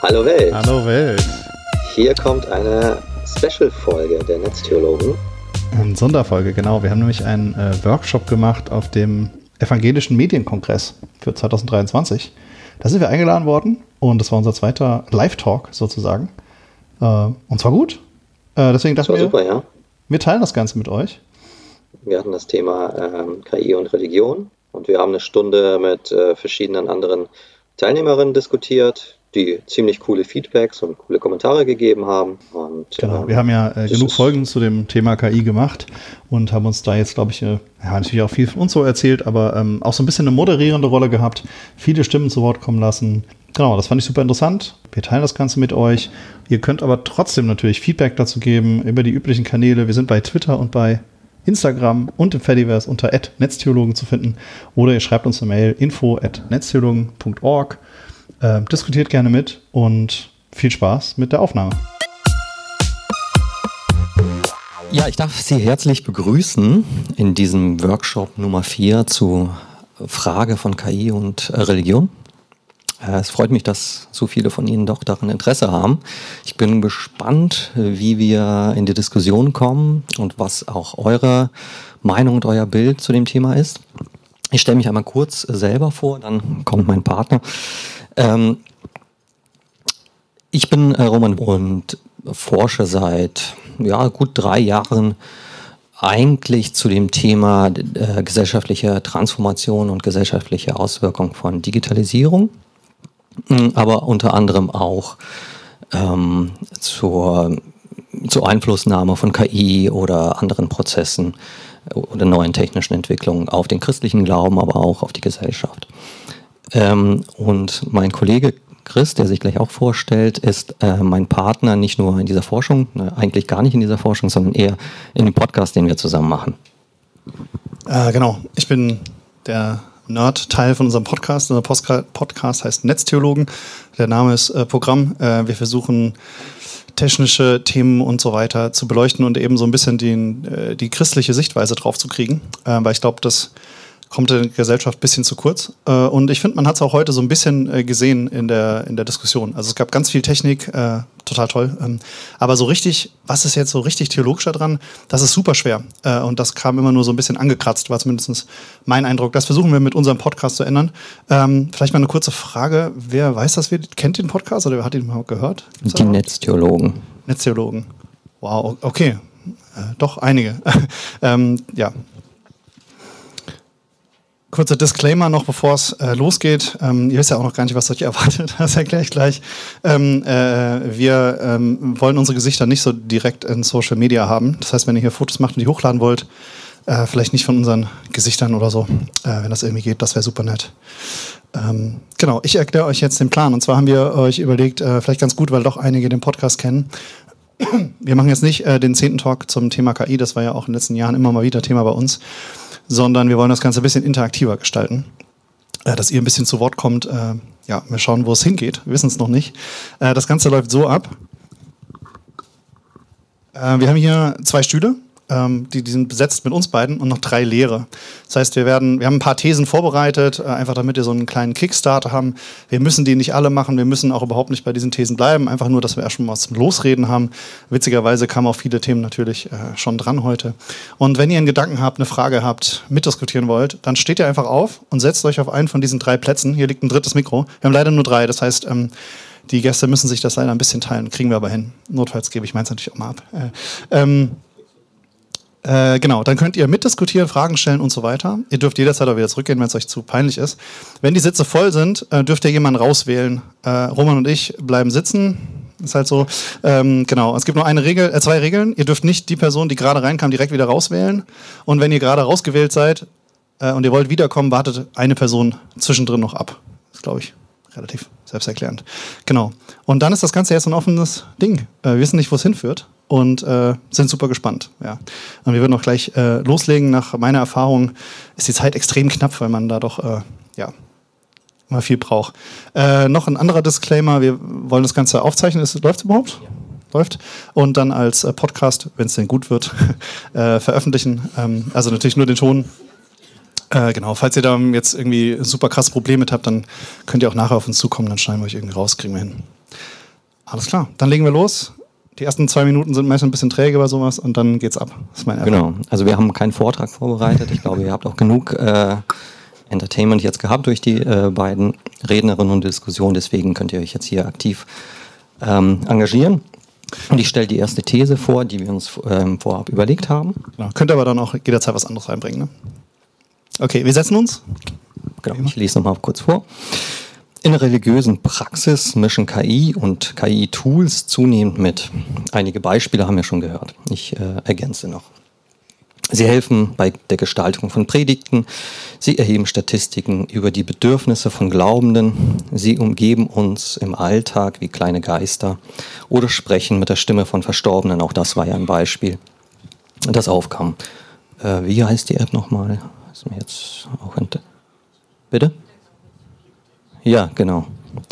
Hallo Welt. Hallo Welt. Hier kommt eine Special-Folge der Netztheologen. Eine Sonderfolge, genau. Wir haben nämlich einen Workshop gemacht auf dem Evangelischen Medienkongress für 2023. Da sind wir eingeladen worden und das war unser zweiter Live-Talk sozusagen. Und zwar gut. Deswegen dachten wir, super, ja. Wir teilen das Ganze mit euch. Wir hatten das Thema KI und Religion und wir haben eine Stunde mit verschiedenen anderen Teilnehmerinnen diskutiert, die ziemlich coole Feedbacks und coole Kommentare gegeben haben. Und, genau, wir haben ja genug Folgen zu dem Thema KI gemacht und haben uns da jetzt, glaube ich, natürlich auch viel von uns so erzählt, aber auch so ein bisschen eine moderierende Rolle gehabt, viele Stimmen zu Wort kommen lassen. Genau, das fand ich super interessant. Wir teilen das Ganze mit euch. Ihr könnt aber trotzdem natürlich Feedback dazu geben über die üblichen Kanäle. Wir sind bei Twitter und bei Instagram und im Fediverse unter @netztheologen zu finden. Oder ihr schreibt uns eine Mail info@netztheologen.org. Diskutiert gerne mit und viel Spaß mit der Aufnahme. Ja, ich darf Sie herzlich begrüßen in diesem Workshop Nummer 4 zu Frage von KI und Religion. Es freut mich, dass so viele von Ihnen doch daran Interesse haben. Ich bin gespannt, wie wir in die Diskussion kommen und was auch eure Meinung und euer Bild zu dem Thema ist. Ich stelle mich einmal kurz selber vor, dann kommt mein Partner. Ich bin Roman und forsche seit gut 3 Jahren eigentlich zu dem Thema gesellschaftliche Transformation und gesellschaftliche Auswirkungen von Digitalisierung, aber unter anderem auch zur Einflussnahme von KI oder anderen Prozessen oder neuen technischen Entwicklungen auf den christlichen Glauben, aber auch auf die Gesellschaft. Und mein Kollege Chris, der sich gleich auch vorstellt, ist mein Partner nicht nur in dieser Forschung, eigentlich gar nicht in dieser Forschung, sondern eher in dem Podcast, den wir zusammen machen. Genau, ich bin der Nerd-Teil von unserem Podcast. Unser Podcast heißt Netztheologen. Der Name ist Programm. Wir versuchen technische Themen und so weiter zu beleuchten und eben so ein bisschen die christliche Sichtweise drauf zu kriegen, weil ich glaube, das kommt der Gesellschaft ein bisschen zu kurz. Und ich finde, man hat es auch heute so ein bisschen gesehen in der Diskussion. Also es gab ganz viel Technik, total toll. Aber so richtig, was ist jetzt so richtig theologisch daran, das ist super schwer. Und das kam immer nur so ein bisschen angekratzt, war zumindest mein Eindruck. Das versuchen wir mit unserem Podcast zu ändern. Vielleicht mal eine kurze Frage. Wer weiß das? Kennt den Podcast oder hat ihn mal gehört? Die Netztheologen. Netztheologen. Wow, okay. Doch einige. Ja. Kurzer Disclaimer noch, bevor es losgeht. Ihr wisst ja auch noch gar nicht, was euch erwartet. Das erkläre ich gleich. Wir wollen unsere Gesichter nicht so direkt in Social Media haben. Das heißt, wenn ihr hier Fotos macht und die hochladen wollt, vielleicht nicht von unseren Gesichtern oder so. Wenn das irgendwie geht, das wäre super nett. Genau, ich erkläre euch jetzt den Plan. Und zwar haben wir euch überlegt, vielleicht ganz gut, weil doch einige den Podcast kennen. Wir machen jetzt nicht den 10. Talk zum Thema KI. Das war ja auch in den letzten Jahren immer mal wieder Thema bei uns. Sondern wir wollen das Ganze ein bisschen interaktiver gestalten, dass ihr ein bisschen zu Wort kommt. Wir schauen, wo es hingeht. Wir wissen es noch nicht. Das Ganze läuft so ab. Wir haben hier 2 Stühle. Die sind besetzt mit uns beiden und noch 3 leere. Das heißt, wir haben ein paar Thesen vorbereitet, einfach damit wir so einen kleinen Kickstarter haben. Wir müssen die nicht alle machen, wir müssen auch überhaupt nicht bei diesen Thesen bleiben, einfach nur, dass wir erst mal was zum Losreden haben. Witzigerweise kamen auch viele Themen natürlich schon dran heute. Und wenn ihr einen Gedanken habt, eine Frage habt, mitdiskutieren wollt, dann steht ihr einfach auf und setzt euch auf einen von diesen 3 Plätzen. Hier liegt ein 3. Mikro. Wir haben leider nur 3, das heißt, die Gäste müssen sich das leider ein bisschen teilen. Kriegen wir aber hin. Notfalls gebe ich meins natürlich auch mal ab. Genau, dann könnt ihr mitdiskutieren, Fragen stellen und so weiter. Ihr dürft jederzeit auch wieder zurückgehen, wenn es euch zu peinlich ist. Wenn die Sitze voll sind, dürft ihr jemanden rauswählen. Roman und ich bleiben sitzen. Ist halt so. Genau, es gibt nur 2 Regeln. Ihr dürft nicht die Person, die gerade reinkam, direkt wieder rauswählen. Und wenn ihr gerade rausgewählt seid und ihr wollt wiederkommen, wartet eine Person zwischendrin noch ab. Das ist, glaube ich, relativ selbsterklärend. Genau. Und dann ist das Ganze jetzt ein offenes Ding. Wir wissen nicht, wo es hinführt. Und sind super gespannt. Ja. Und wir würden auch gleich loslegen. Nach meiner Erfahrung ist die Zeit extrem knapp, weil man da doch immer viel braucht. Noch ein anderer Disclaimer. Wir wollen das Ganze aufzeichnen. Läuft es überhaupt? Ja. Läuft. Und dann als Podcast, wenn es denn gut wird, veröffentlichen. Also natürlich nur den Ton. Genau, falls ihr da jetzt irgendwie super krasse Probleme mit habt, dann könnt ihr auch nachher auf uns zukommen. Dann schneiden wir euch irgendwie raus, kriegen wir hin. Alles klar, dann legen wir los. Die ersten 2 Minuten sind meist ein bisschen träge bei sowas und dann geht's ab. Das ist mein Genau, also wir haben keinen Vortrag vorbereitet. Ich glaube, ihr habt auch genug Entertainment jetzt gehabt durch die beiden Rednerinnen und Diskussionen. Deswegen könnt ihr euch jetzt hier aktiv engagieren. Und ich stelle die erste These vor, die wir uns vorab überlegt haben. Genau. Könnt ihr aber dann auch jederzeit was anderes reinbringen. Ne? Okay, wir setzen uns. Genau, ich lese nochmal kurz vor. In der religiösen Praxis mischen KI und KI-Tools zunehmend mit. Einige Beispiele haben wir schon gehört. Ich ergänze noch. Sie helfen bei der Gestaltung von Predigten. Sie erheben Statistiken über die Bedürfnisse von Glaubenden. Sie umgeben uns im Alltag wie kleine Geister oder sprechen mit der Stimme von Verstorbenen. Auch das war ja ein Beispiel, das aufkam. Wie heißt die App nochmal? Ist mir jetzt auch Bitte? Ja, genau.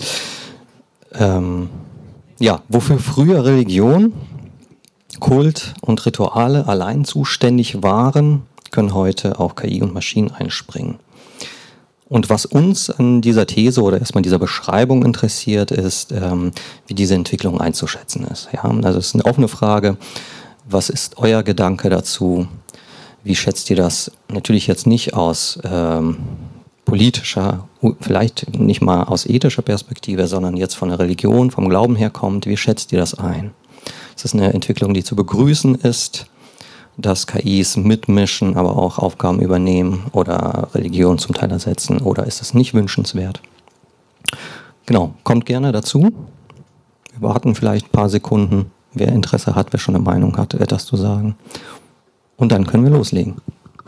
Wofür früher Religion, Kult und Rituale allein zuständig waren, können heute auch KI und Maschinen einspringen. Und was uns an dieser These oder erstmal dieser Beschreibung interessiert, ist, wie diese Entwicklung einzuschätzen ist. Ja? Also es ist eine offene Frage. Was ist euer Gedanke dazu? Wie schätzt ihr das? Natürlich jetzt nicht aus politischer, vielleicht nicht mal aus ethischer Perspektive, sondern jetzt von der Religion, vom Glauben her kommt. Wie schätzt ihr das ein? Ist das eine Entwicklung, die zu begrüßen ist, dass KIs mitmischen, aber auch Aufgaben übernehmen oder Religion zum Teil ersetzen? Oder ist das nicht wünschenswert? Genau, kommt gerne dazu. Wir warten vielleicht ein paar Sekunden. Wer Interesse hat, wer schon eine Meinung hat, etwas zu sagen. Und dann können wir loslegen.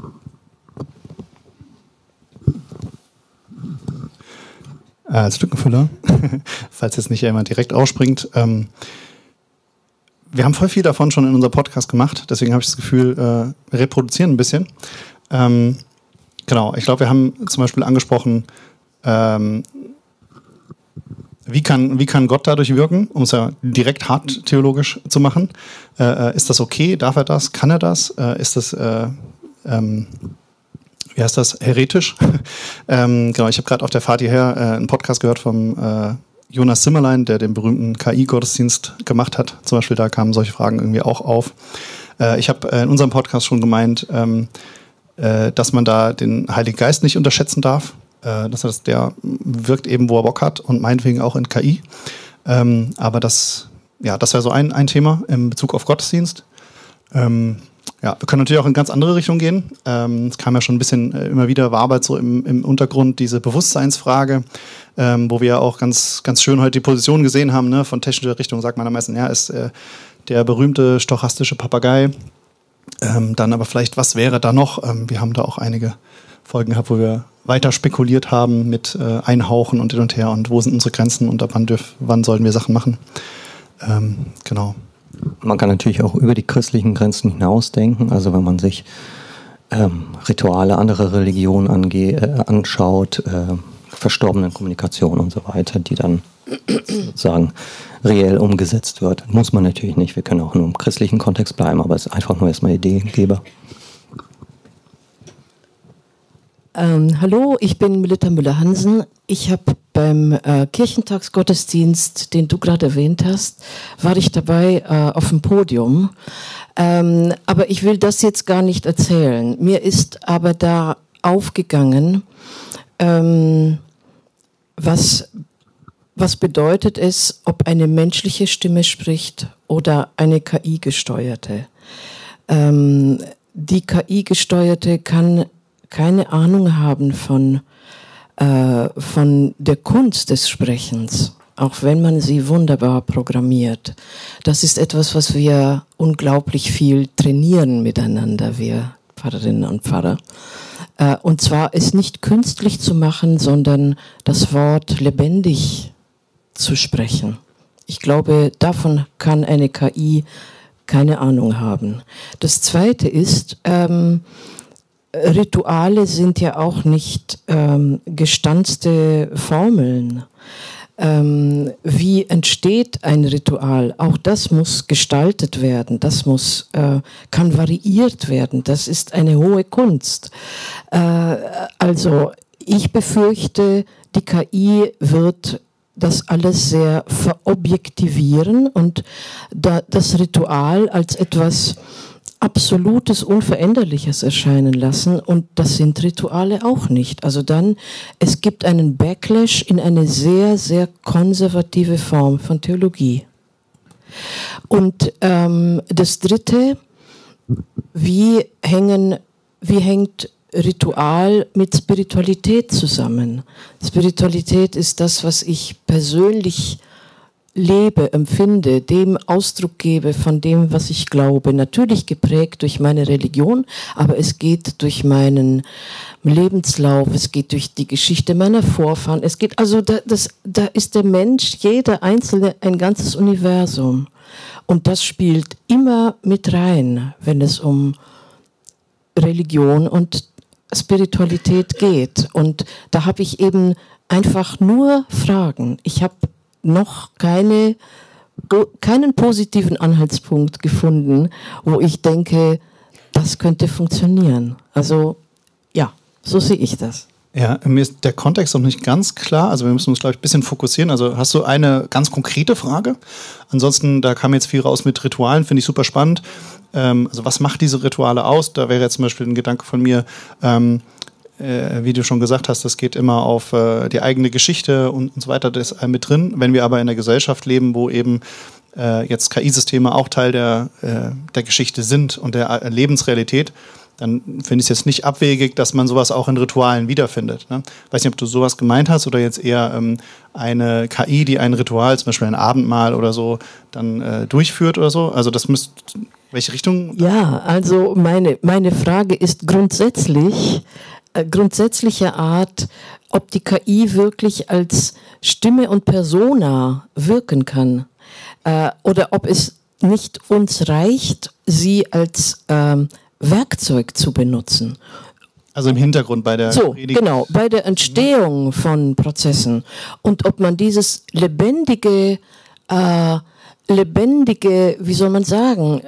Als Lückenfüller, falls jetzt nicht jemand direkt ausspringt. Wir haben voll viel davon schon in unserem Podcast gemacht, deswegen habe ich das Gefühl, wir reproduzieren ein bisschen. Genau, ich glaube, wir haben zum Beispiel angesprochen, wie kann Gott dadurch wirken, um es ja direkt hart theologisch zu machen. Ist das okay? Darf er das? Kann er das? Ist das wie heißt das, heretisch? Genau, ich habe gerade auf der Fahrt hierher einen Podcast gehört vom Jonas Zimmerlein, der den berühmten KI-Gottesdienst gemacht hat. Zum Beispiel, da kamen solche Fragen irgendwie auch auf. Ich habe in unserem Podcast schon gemeint, dass man da den Heiligen Geist nicht unterschätzen darf. Das heißt, der wirkt eben, wo er Bock hat und meinetwegen auch in KI. Aber das wäre so ein Thema in Bezug auf Gottesdienst. Ja, wir können natürlich auch in ganz andere Richtungen gehen. Es kam ja schon ein bisschen immer wieder, war aber so im Untergrund diese Bewusstseinsfrage, wo wir ja auch ganz, ganz schön heute die Position gesehen haben, ne? Von technischer Richtung sagt man am meisten, ja, ist der berühmte stochastische Papagei. Dann aber vielleicht, was wäre da noch? Wir haben da auch einige Folgen gehabt, wo wir weiter spekuliert haben mit Einhauchen und hin und her und wo sind unsere Grenzen und ab wann sollten wir Sachen machen. Genau. Man kann natürlich auch über die christlichen Grenzen hinausdenken. Also wenn man sich Rituale anderer Religionen anschaut, verstorbenen Kommunikation und so weiter, die dann sozusagen reell umgesetzt wird. Muss man natürlich nicht. Wir können auch nur im christlichen Kontext bleiben, aber es ist einfach nur erstmal Ideengeber. Hallo, ich bin Melitta Müller-Hansen. Ich habe beim Kirchentagsgottesdienst, den du gerade erwähnt hast, war ich dabei auf dem Podium. Aber ich will das jetzt gar nicht erzählen. Mir ist aber da aufgegangen, was bedeutet es, ob eine menschliche Stimme spricht oder eine KI-gesteuerte. Die KI-gesteuerte kann keine Ahnung haben von der Kunst des Sprechens, auch wenn man sie wunderbar programmiert. Das ist etwas, was wir unglaublich viel trainieren miteinander, wir Pfarrerinnen und Pfarrer. Und zwar es nicht künstlich zu machen, sondern das Wort lebendig zu sprechen. Ich glaube, davon kann eine KI keine Ahnung haben. Das Zweite ist, Rituale sind ja auch nicht gestanzte Formeln. Wie entsteht ein Ritual? Auch das muss gestaltet werden, das kann variiert werden, das ist eine hohe Kunst. Also ich befürchte, die KI wird das alles sehr verobjektivieren und das Ritual als etwas Absolutes, Unveränderliches erscheinen lassen, und das sind Rituale auch nicht. Also dann, es gibt einen Backlash in eine sehr, sehr konservative Form von Theologie. Und das Dritte, wie hängt Ritual mit Spiritualität zusammen? Spiritualität ist das, was ich persönlich lebe, empfinde, dem Ausdruck gebe von dem, was ich glaube. Natürlich geprägt durch meine Religion, aber es geht durch meinen Lebenslauf, es geht durch die Geschichte meiner Vorfahren. Es geht, also da ist der Mensch, jeder Einzelne, ein ganzes Universum. Und das spielt immer mit rein, wenn es um Religion und Spiritualität geht. Und da habe ich eben einfach nur Fragen. Ich habe noch keinen positiven Anhaltspunkt gefunden, wo ich denke, das könnte funktionieren. Also ja, so sehe ich das. Ja, mir ist der Kontext noch nicht ganz klar. Also wir müssen uns, glaube ich, ein bisschen fokussieren. Also hast du eine ganz konkrete Frage? Ansonsten, da kam jetzt viel raus mit Ritualen, finde ich super spannend. Also was macht diese Rituale aus? Da wäre jetzt zum Beispiel ein Gedanke von mir, wie du schon gesagt hast, das geht immer auf die eigene Geschichte und so weiter, das ist mit drin. Wenn wir aber in einer Gesellschaft leben, wo eben jetzt KI-Systeme auch Teil der Geschichte sind und der Lebensrealität, dann finde ich es jetzt nicht abwegig, dass man sowas auch in Ritualen wiederfindet. Ne? Weiß nicht, ob du sowas gemeint hast oder jetzt eher eine KI, die ein Ritual, zum Beispiel ein Abendmahl oder so, dann durchführt oder so. Also das müsste, welche Richtung? Ja, also meine Frage ist grundsätzlicher Art, ob die KI wirklich als Stimme und Persona wirken kann. Oder ob es nicht uns reicht, sie als Werkzeug zu benutzen. Also im Hintergrund bei der Predigt. Genau, bei der Entstehung von Prozessen. Und ob man dieses lebendige, wie soll man sagen,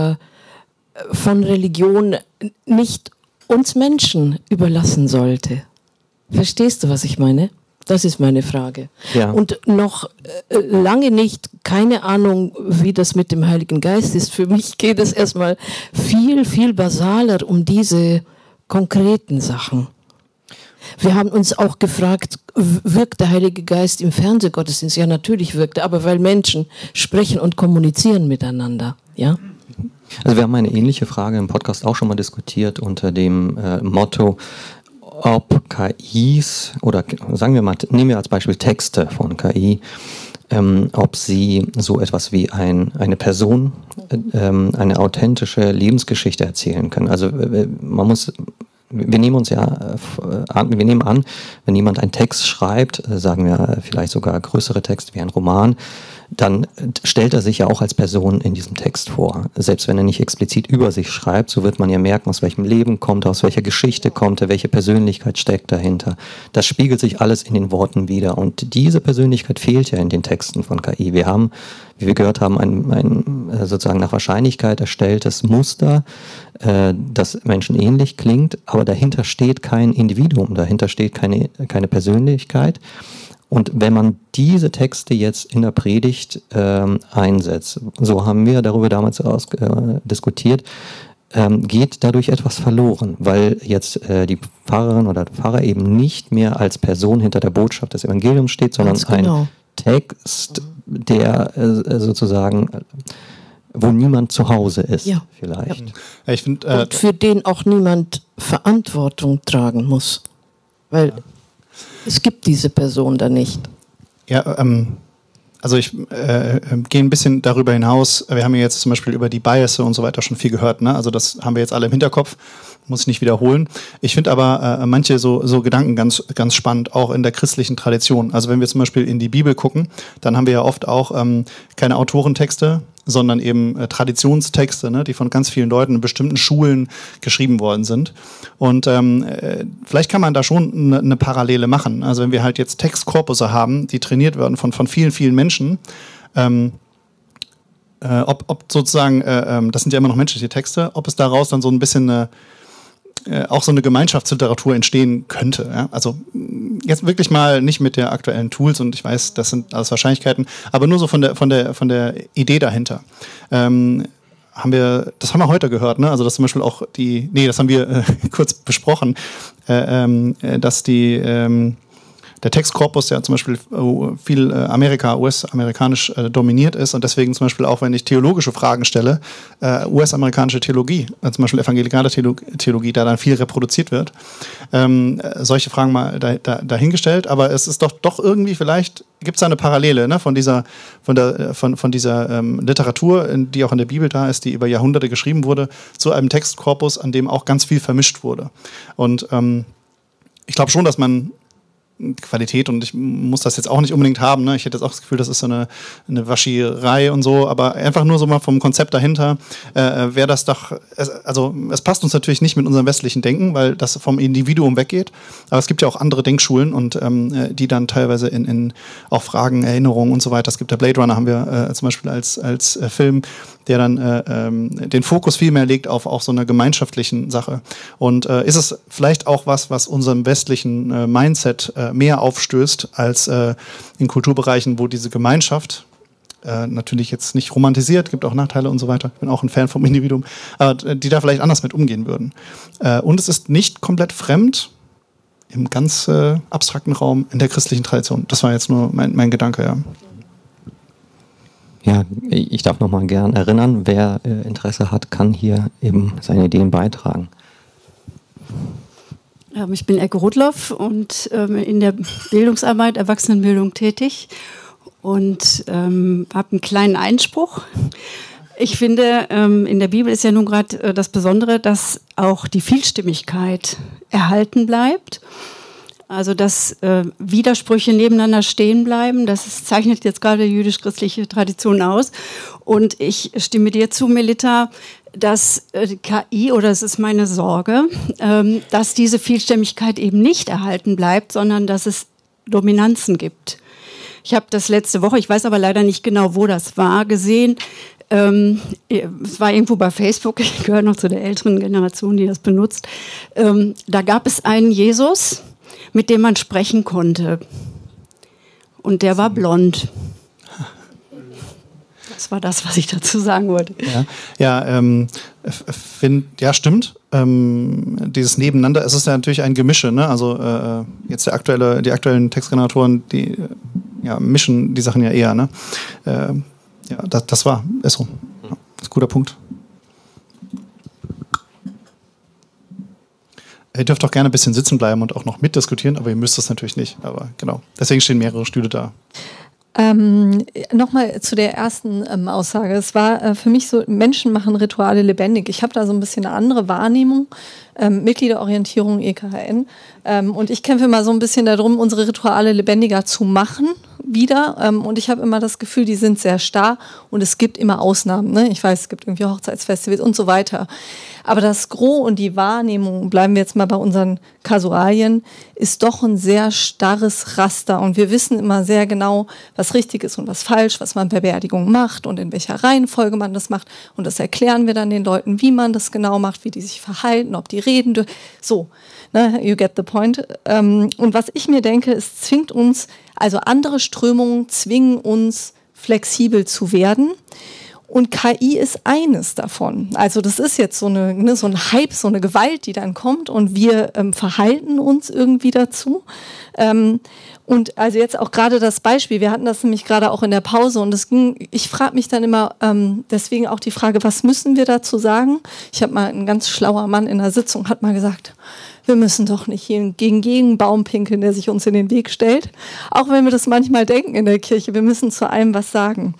von Religion nicht uns Menschen überlassen sollte. Verstehst du, was ich meine? Das ist meine Frage. Ja. Und noch lange nicht, keine Ahnung, wie das mit dem Heiligen Geist ist. Für mich geht es erstmal viel, viel basaler um diese konkreten Sachen. Wir haben uns auch gefragt, wirkt der Heilige Geist im Fernsehgottesdienst? Ja, natürlich wirkt er, aber weil Menschen sprechen und kommunizieren miteinander. Ja? Also wir haben eine ähnliche Frage im Podcast auch schon mal diskutiert unter dem Motto, ob KIs oder sagen wir mal, nehmen wir als Beispiel Texte von KI, ob sie so etwas wie eine Person, eine authentische Lebensgeschichte erzählen können. Also wir nehmen an, wenn jemand einen Text schreibt, sagen wir vielleicht sogar größere Texte wie ein Roman, dann stellt er sich ja auch als Person in diesem Text vor. Selbst wenn er nicht explizit über sich schreibt, so wird man ja merken, aus welchem Leben kommt er, aus welcher Geschichte kommt er, welche Persönlichkeit steckt dahinter. Das spiegelt sich alles in den Worten wider. Und diese Persönlichkeit fehlt ja in den Texten von KI. Wir haben, wie wir gehört haben, ein sozusagen nach Wahrscheinlichkeit erstelltes Muster, das menschenähnlich klingt, aber dahinter steht kein Individuum, dahinter steht keine Persönlichkeit. Und wenn man diese Texte jetzt in der Predigt einsetzt, so haben wir darüber damals diskutiert, geht dadurch etwas verloren, weil jetzt die Pfarrerin oder der Pfarrer eben nicht mehr als Person hinter der Botschaft des Evangeliums steht, sondern ein Text, der sozusagen, wo niemand zu Hause ist, vielleicht. Ja. Ich find, und für den auch niemand Verantwortung tragen muss, weil es gibt diese Person da nicht. Ja, also ich gehe ein bisschen darüber hinaus. Wir haben ja jetzt zum Beispiel über die Biases und so weiter schon viel gehört. Ne? Also das haben wir jetzt alle im Hinterkopf, muss ich nicht wiederholen. Ich finde aber manche so Gedanken ganz, ganz spannend, auch in der christlichen Tradition. Also wenn wir zum Beispiel in die Bibel gucken, dann haben wir ja oft auch keine Autorentexte, sondern eben Traditionstexte, ne, die von ganz vielen Leuten in bestimmten Schulen geschrieben worden sind. Und vielleicht kann man da schon eine Parallele machen. Also wenn wir halt jetzt Textkorpusse haben, die trainiert werden von vielen, vielen Menschen, ob sozusagen, das sind ja immer noch menschliche Texte, ob es daraus dann so ein bisschen auch so eine Gemeinschaftsliteratur entstehen könnte. Ja? Also jetzt wirklich mal nicht mit der aktuellen Tools, und ich weiß, das sind alles Wahrscheinlichkeiten, aber nur so von der Idee dahinter. Das haben wir heute gehört, ne? Also dass zum Beispiel auch das haben wir kurz besprochen, dass der Textkorpus ja zum Beispiel viel US-amerikanisch dominiert ist und deswegen zum Beispiel auch, wenn ich theologische Fragen stelle, US-amerikanische Theologie, zum Beispiel evangelikale Theologie, da dann viel reproduziert wird. Solche Fragen mal dahingestellt, aber es ist doch irgendwie, vielleicht gibt es da eine Parallele, ne, von dieser Literatur, die auch in der Bibel da ist, die über Jahrhunderte geschrieben wurde, zu einem Textkorpus, an dem auch ganz viel vermischt wurde. Und ich glaube schon, dass man Qualität, und ich muss das jetzt auch nicht unbedingt haben, ne? Ich hätte jetzt auch das Gefühl, das ist so eine Waschierei und so, aber einfach nur so mal vom Konzept dahinter wäre das doch, es passt uns natürlich nicht mit unserem westlichen Denken, weil das vom Individuum weggeht, aber es gibt ja auch andere Denkschulen und die dann teilweise in auch Fragen, Erinnerungen und so weiter, es gibt der Blade Runner, haben wir zum Beispiel als Film, der dann den Fokus viel mehr legt auf auch so einer gemeinschaftlichen Sache. Und ist es vielleicht auch was unserem westlichen Mindset mehr aufstößt als in Kulturbereichen, wo diese Gemeinschaft natürlich jetzt nicht romantisiert, gibt auch Nachteile und so weiter. Ich bin auch ein Fan vom Individuum, aber die da vielleicht anders mit umgehen würden. Und es ist nicht komplett fremd im ganz abstrakten Raum in der christlichen Tradition. Das war jetzt nur mein Gedanke, ja. Ja, ich darf nochmal gern erinnern, wer Interesse hat, kann hier eben seine Ideen beitragen. Ich bin Elke Rudloff und in der Bildungsarbeit, Erwachsenenbildung tätig und habe einen kleinen Einspruch. Ich finde, in der Bibel ist ja nun gerade das Besondere, dass auch die Vielstimmigkeit erhalten bleibt. Also dass Widersprüche nebeneinander stehen bleiben, das zeichnet jetzt gerade die jüdisch-christliche Tradition aus. Und ich stimme dir zu, Melita, dass KI, oder es ist meine Sorge, dass diese Vielstimmigkeit eben nicht erhalten bleibt, sondern dass es Dominanzen gibt. Ich habe das letzte Woche, ich weiß aber leider nicht genau, wo das war, gesehen. Es war irgendwo bei Facebook, ich gehöre noch zu der älteren Generation, die das benutzt. Da gab es einen Jesus, mit dem man sprechen konnte. Und der war blond. Das war das, was ich dazu sagen wollte. Ja, stimmt. Dieses Nebeneinander, es ist ja natürlich ein Gemische, ne? Also jetzt die aktuellen Textgeneratoren, die mischen die Sachen ja eher, ne? Das ist so. Ja, das ist ein guter Punkt. Ihr dürft auch gerne ein bisschen sitzen bleiben und auch noch mitdiskutieren, aber ihr müsst das natürlich nicht. Aber genau, deswegen stehen mehrere Stühle da. Nochmal zu der ersten Aussage. Es war für mich so, Menschen machen Rituale lebendig. Ich habe da so ein bisschen eine andere Wahrnehmung. Mitgliederorientierung, EKHN. Und ich kämpfe immer so ein bisschen darum, unsere Rituale lebendiger zu machen wieder. Und ich habe immer das Gefühl, die sind sehr starr und es gibt immer Ausnahmen. Ne? Ich weiß, es gibt irgendwie Hochzeitsfestivals und so weiter. Aber das Gros und die Wahrnehmung, bleiben wir jetzt mal bei unseren Kasualien, ist doch ein sehr starres Raster. Und wir wissen immer sehr genau, was richtig ist und was falsch, was man bei Beerdigungen macht und in welcher Reihenfolge man das macht. Und das erklären wir dann den Leuten, wie man das genau macht, wie die sich verhalten, ob die reden. So, ne, you get the point. Und was ich mir denke, es zwingt uns, also andere Strömungen zwingen uns, flexibel zu werden. Und KI ist eines davon. Also das ist jetzt so ein Hype, so eine Gewalt, die dann kommt und wir verhalten uns irgendwie dazu. Und also jetzt auch gerade das Beispiel, wir hatten das nämlich gerade auch in der Pause und ich frage mich dann immer, deswegen auch die Frage, was müssen wir dazu sagen? Ich habe mal, ein ganz schlauer Mann in der Sitzung hat mal gesagt, wir müssen doch nicht hier gegen einen Baum pinkeln, der sich uns in den Weg stellt. Auch wenn wir das manchmal denken in der Kirche, wir müssen zu allem was sagen.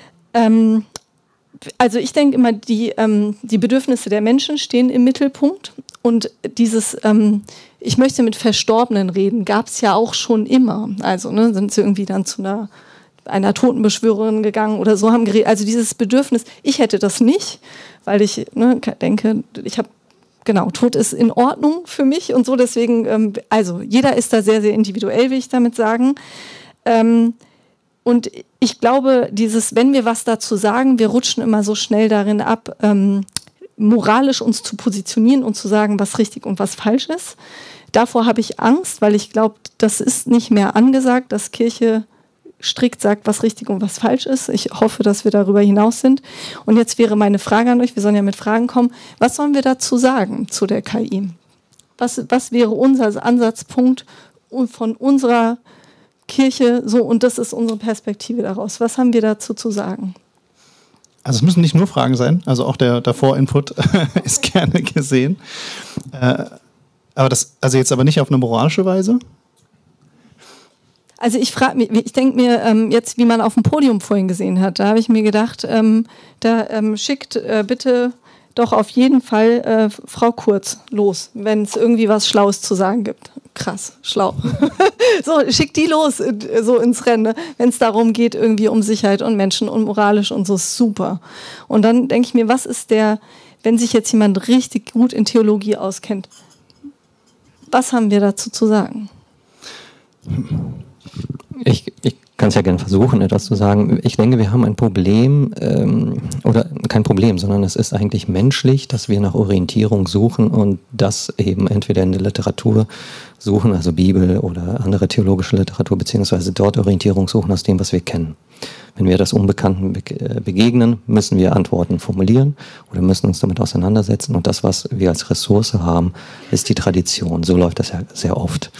Also ich denke immer, die Bedürfnisse der Menschen stehen im Mittelpunkt und dieses, ich möchte mit Verstorbenen reden, gab es ja auch schon immer. Also sind sie irgendwie dann zu einer Totenbeschwörerin gegangen oder so, haben geredet. Also dieses Bedürfnis, ich hätte das nicht, weil ich denke, Tod ist in Ordnung für mich und so, deswegen, also jeder ist da sehr, sehr individuell, will ich damit sagen. Und ich glaube, wenn wir was dazu sagen, wir rutschen immer so schnell darin ab, moralisch uns zu positionieren und zu sagen, was richtig und was falsch ist. Davor habe ich Angst, weil ich glaube, das ist nicht mehr angesagt, dass Kirche strikt sagt, was richtig und was falsch ist. Ich hoffe, dass wir darüber hinaus sind. Und jetzt wäre meine Frage an euch, wir sollen ja mit Fragen kommen, was sollen wir dazu sagen zu der KI? Was wäre unser Ansatzpunkt von unserer Kirche so, und das ist unsere Perspektive daraus. Was haben wir dazu zu sagen? Also es müssen nicht nur Fragen sein, also auch der Vor-Input ist gerne gesehen. Aber das, also jetzt aber nicht auf eine moralische Weise? Also ich denke mir jetzt, wie man auf dem Podium vorhin gesehen hat, da habe ich mir gedacht, schickt bitte doch auf jeden Fall Frau Kurz los, wenn es irgendwie was Schlaues zu sagen gibt. Krass, schlau. So, schickt die los, so ins Rennen, wenn es darum geht, irgendwie um Sicherheit und Menschen und moralisch und so, super. Und dann denke ich mir, was ist wenn sich jetzt jemand richtig gut in Theologie auskennt, was haben wir dazu zu sagen? Ich kann es ja gerne versuchen, etwas zu sagen. Ich denke, wir haben ein Problem, oder kein Problem, sondern es ist eigentlich menschlich, dass wir nach Orientierung suchen und das eben entweder in der Literatur suchen, also Bibel oder andere theologische Literatur, beziehungsweise dort Orientierung suchen aus dem, was wir kennen. Wenn wir das Unbekannten begegnen, müssen wir Antworten formulieren oder müssen uns damit auseinandersetzen, und das, was wir als Ressource haben, ist die Tradition. So läuft das ja sehr oft.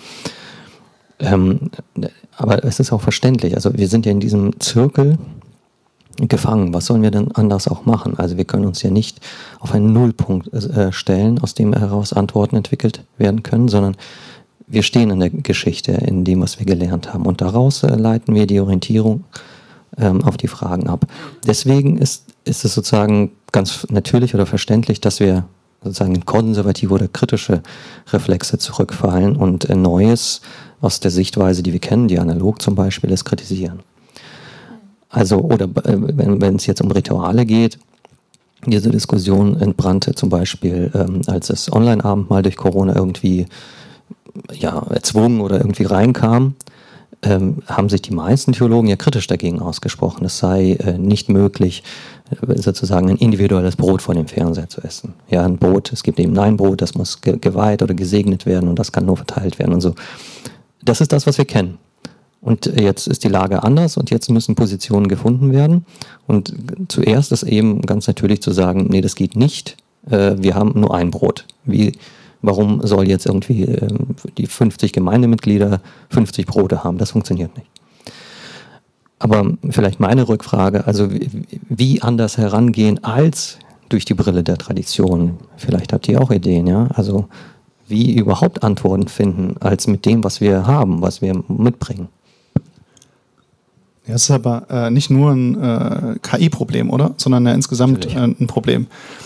Aber es ist auch verständlich. Also wir sind ja in diesem Zirkel gefangen. Was sollen wir denn anders auch machen? Also wir können uns ja nicht auf einen Nullpunkt stellen, aus dem heraus Antworten entwickelt werden können, sondern wir stehen in der Geschichte, in dem, was wir gelernt haben. Und daraus leiten wir die Orientierung auf die Fragen ab. Deswegen ist es sozusagen ganz natürlich oder verständlich, dass wir sozusagen in konservative oder kritische Reflexe zurückfallen und Neues aus der Sichtweise, die wir kennen, die analog zum Beispiel ist, kritisieren. Also, oder wenn es jetzt um Rituale geht, diese Diskussion entbrannte zum Beispiel, als das Online-Abendmahl durch Corona irgendwie erzwungen oder irgendwie reinkam, haben sich die meisten Theologen ja kritisch dagegen ausgesprochen. Es sei nicht möglich, sozusagen ein individuelles Brot vor dem Fernseher zu essen. Ja, ein Brot, es gibt eben ein Brot, das muss geweiht oder gesegnet werden und das kann nur verteilt werden und so. Das ist das, was wir kennen. Und jetzt ist die Lage anders und jetzt müssen Positionen gefunden werden. Und zuerst ist eben ganz natürlich zu sagen, nee, das geht nicht. Wir haben nur ein Brot. Warum soll jetzt irgendwie die 50 Gemeindemitglieder 50 Brote haben? Das funktioniert nicht. Aber vielleicht meine Rückfrage, also wie anders herangehen als durch die Brille der Tradition? Vielleicht habt ihr auch Ideen, ja? Also wie überhaupt Antworten finden, als mit dem, was wir haben, was wir mitbringen. Ja, es ist aber nicht nur ein KI-Problem, oder? Sondern ja insgesamt ein Problem.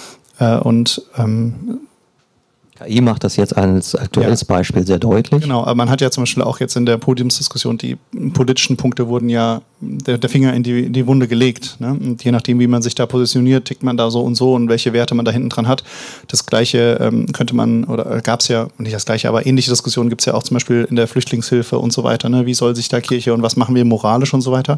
KI macht das jetzt als aktuelles Beispiel sehr deutlich. Genau, aber man hat ja zum Beispiel auch jetzt in der Podiumsdiskussion, die politischen Punkte wurden ja der Finger in die Wunde gelegt. Ne? Und je nachdem, wie man sich da positioniert, tickt man da so und welche Werte man da hinten dran hat. Das Gleiche könnte man, oder gab es ja, nicht das Gleiche, aber ähnliche Diskussionen gibt es ja auch zum Beispiel in der Flüchtlingshilfe und so weiter. Ne? Wie soll sich da Kirche und was machen wir moralisch und so weiter.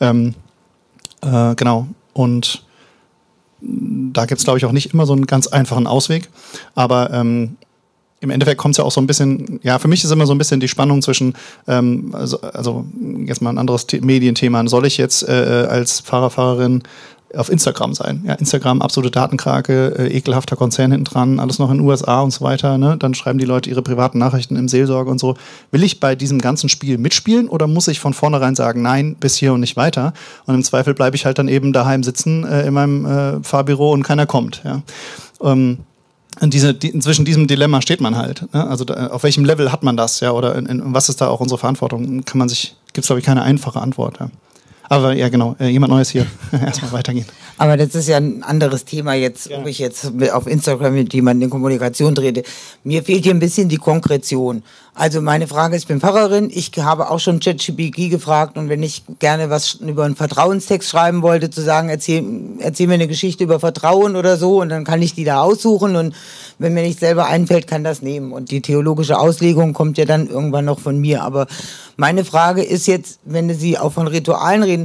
Genau, und da gibt es, glaube ich, auch nicht immer so einen ganz einfachen Ausweg. Aber im Endeffekt kommt es ja auch so ein bisschen, ja, für mich ist immer so ein bisschen die Spannung zwischen, also jetzt mal ein anderes Medienthema, soll ich jetzt als Pfarrer, Pfarrerin auf Instagram sein? Ja, Instagram, absolute Datenkrake, ekelhafter Konzern hinten dran, alles noch in den USA und so weiter. Ne? Dann schreiben die Leute ihre privaten Nachrichten im Seelsorge und so. Will ich bei diesem ganzen Spiel mitspielen oder muss ich von vornherein sagen, nein, bis hier und nicht weiter? Und im Zweifel bleibe ich halt dann eben daheim sitzen in meinem Fahrbüro und keiner kommt. Ja? Und zwischen diesem Dilemma steht man halt. Ne? Also auf welchem Level hat man das? Ja? Oder was ist da auch unsere Verantwortung? Gibt es, glaube ich, keine einfache Antwort. Ja? Aber ja, genau, jemand Neues hier. Erstmal weitergehen. Aber das ist ja ein anderes Thema jetzt, ob ich jetzt auf Instagram mit jemandem in Kommunikation trete. Mir fehlt hier ein bisschen die Konkretion. Also meine Frage ist, ich bin Pfarrerin, ich habe auch schon ChatGPT gefragt und wenn ich gerne was über einen Vertrauenstext schreiben wollte, zu sagen, erzähl mir eine Geschichte über Vertrauen oder so und dann kann ich die da aussuchen und wenn mir nicht selber einfällt, kann das nehmen. Und die theologische Auslegung kommt ja dann irgendwann noch von mir. Aber meine Frage ist jetzt, wenn Sie auch von Ritualen reden,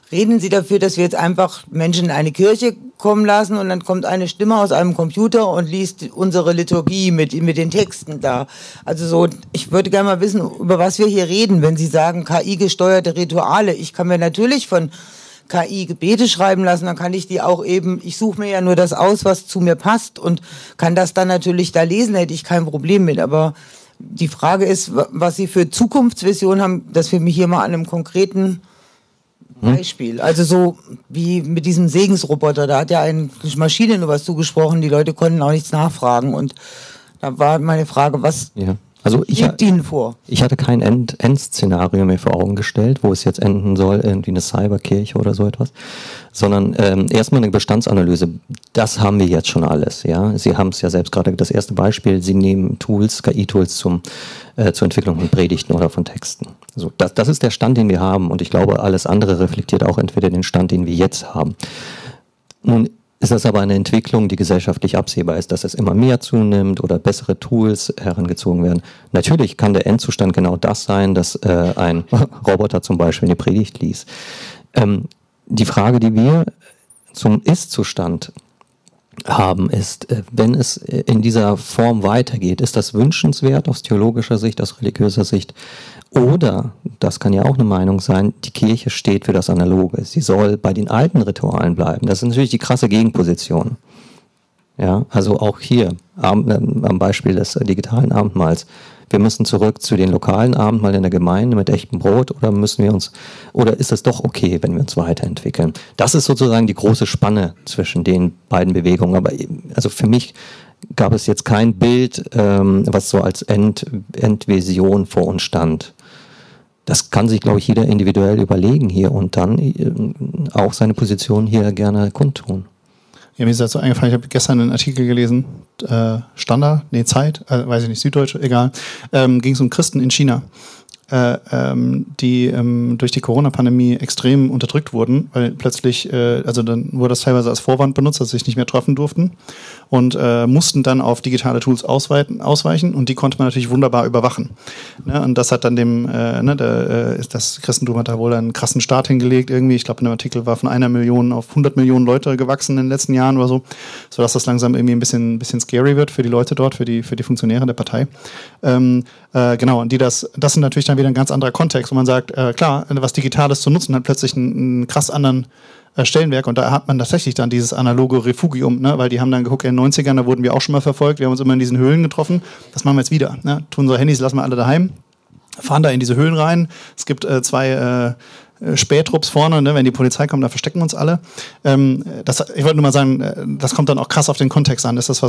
Reden Sie dafür, dass wir jetzt einfach Menschen in eine Kirche kommen lassen und dann kommt eine Stimme aus einem Computer und liest unsere Liturgie mit den Texten da? Also so, ich würde gerne mal wissen, über was wir hier reden, wenn Sie sagen KI-gesteuerte Rituale. Ich kann mir natürlich von KI Gebete schreiben lassen, dann kann ich die auch eben, ich suche mir ja nur das aus, was zu mir passt und kann das dann natürlich da lesen, hätte ich kein Problem mit, aber die Frage ist, was Sie für Zukunftsvisionen haben, dass wir mich hier mal an einem konkreten Beispiel, also so wie mit diesem Segensroboter, da hat ja eine Maschine nur was zugesprochen, die Leute konnten auch nichts nachfragen und da war meine Frage, was liegt Ihnen vor? Ich hatte kein Endszenario mir vor Augen gestellt, wo es jetzt enden soll, irgendwie eine Cyberkirche oder so etwas, sondern erstmal eine Bestandsanalyse. Das haben wir jetzt schon alles. Ja, Sie haben es ja selbst gerade, das erste Beispiel, Sie nehmen Tools, KI-Tools zur Entwicklung von Predigten oder von Texten. Also das ist der Stand, den wir haben und ich glaube, alles andere reflektiert auch entweder den Stand, den wir jetzt haben. Nun ist das aber eine Entwicklung, die gesellschaftlich absehbar ist, dass es immer mehr zunimmt oder bessere Tools herangezogen werden. Natürlich kann der Endzustand genau das sein, dass ein Roboter zum Beispiel eine Predigt liest. Die Frage, die wir zum Ist-Zustand haben, ist, wenn es in dieser Form weitergeht, ist das wünschenswert aus theologischer Sicht, aus religiöser Sicht? Oder, das kann ja auch eine Meinung sein, die Kirche steht für das Analoge. Sie soll bei den alten Ritualen bleiben. Das ist natürlich die krasse Gegenposition. Ja, also auch hier am Beispiel des digitalen Abendmahls. Wir müssen zurück zu den lokalen Abendmahl in der Gemeinde mit echtem Brot oder ist es doch okay, wenn wir uns weiterentwickeln? Das ist sozusagen die große Spanne zwischen den beiden Bewegungen. Aber also für mich gab es jetzt kein Bild, was so als Endvision vor uns stand. Das kann sich, glaube ich, jeder individuell überlegen hier und dann auch seine Position hier gerne kundtun. Ja, mir ist dazu eingefallen, ich habe gestern einen Artikel gelesen, Zeit, weiß ich nicht, Süddeutsche, egal, ging es um Christen in China, die durch die Corona-Pandemie extrem unterdrückt wurden, weil plötzlich, also dann wurde das teilweise als Vorwand benutzt, dass sie sich nicht mehr treffen durften und mussten dann auf digitale Tools ausweichen und die konnte man natürlich wunderbar überwachen. Ne? Und das hat dann das Christentum hat da wohl einen krassen Start hingelegt irgendwie. Ich glaube, in dem Artikel war von 1 Million auf 100 Millionen Leute gewachsen in den letzten Jahren oder so, sodass das langsam irgendwie ein bisschen scary wird für die Leute dort, für die Funktionäre der Partei. Genau, und das sind natürlich dann wieder ein ganz anderer Kontext, wo man sagt, klar, was Digitales zu nutzen, hat plötzlich einen krass anderen Stellenwerk und da hat man tatsächlich dann dieses analoge Refugium, ne? Weil die haben dann geguckt, in den 90ern, da wurden wir auch schon mal verfolgt, wir haben uns immer in diesen Höhlen getroffen, das machen wir jetzt wieder. Ne? Tun unsere Handys, lassen wir alle daheim, fahren da in diese Höhlen rein, es gibt 2 Spähtrupps vorne, ne? Wenn die Polizei kommt, da verstecken wir uns alle. Ich wollte nur mal sagen, das kommt dann auch krass auf den Kontext an. Ist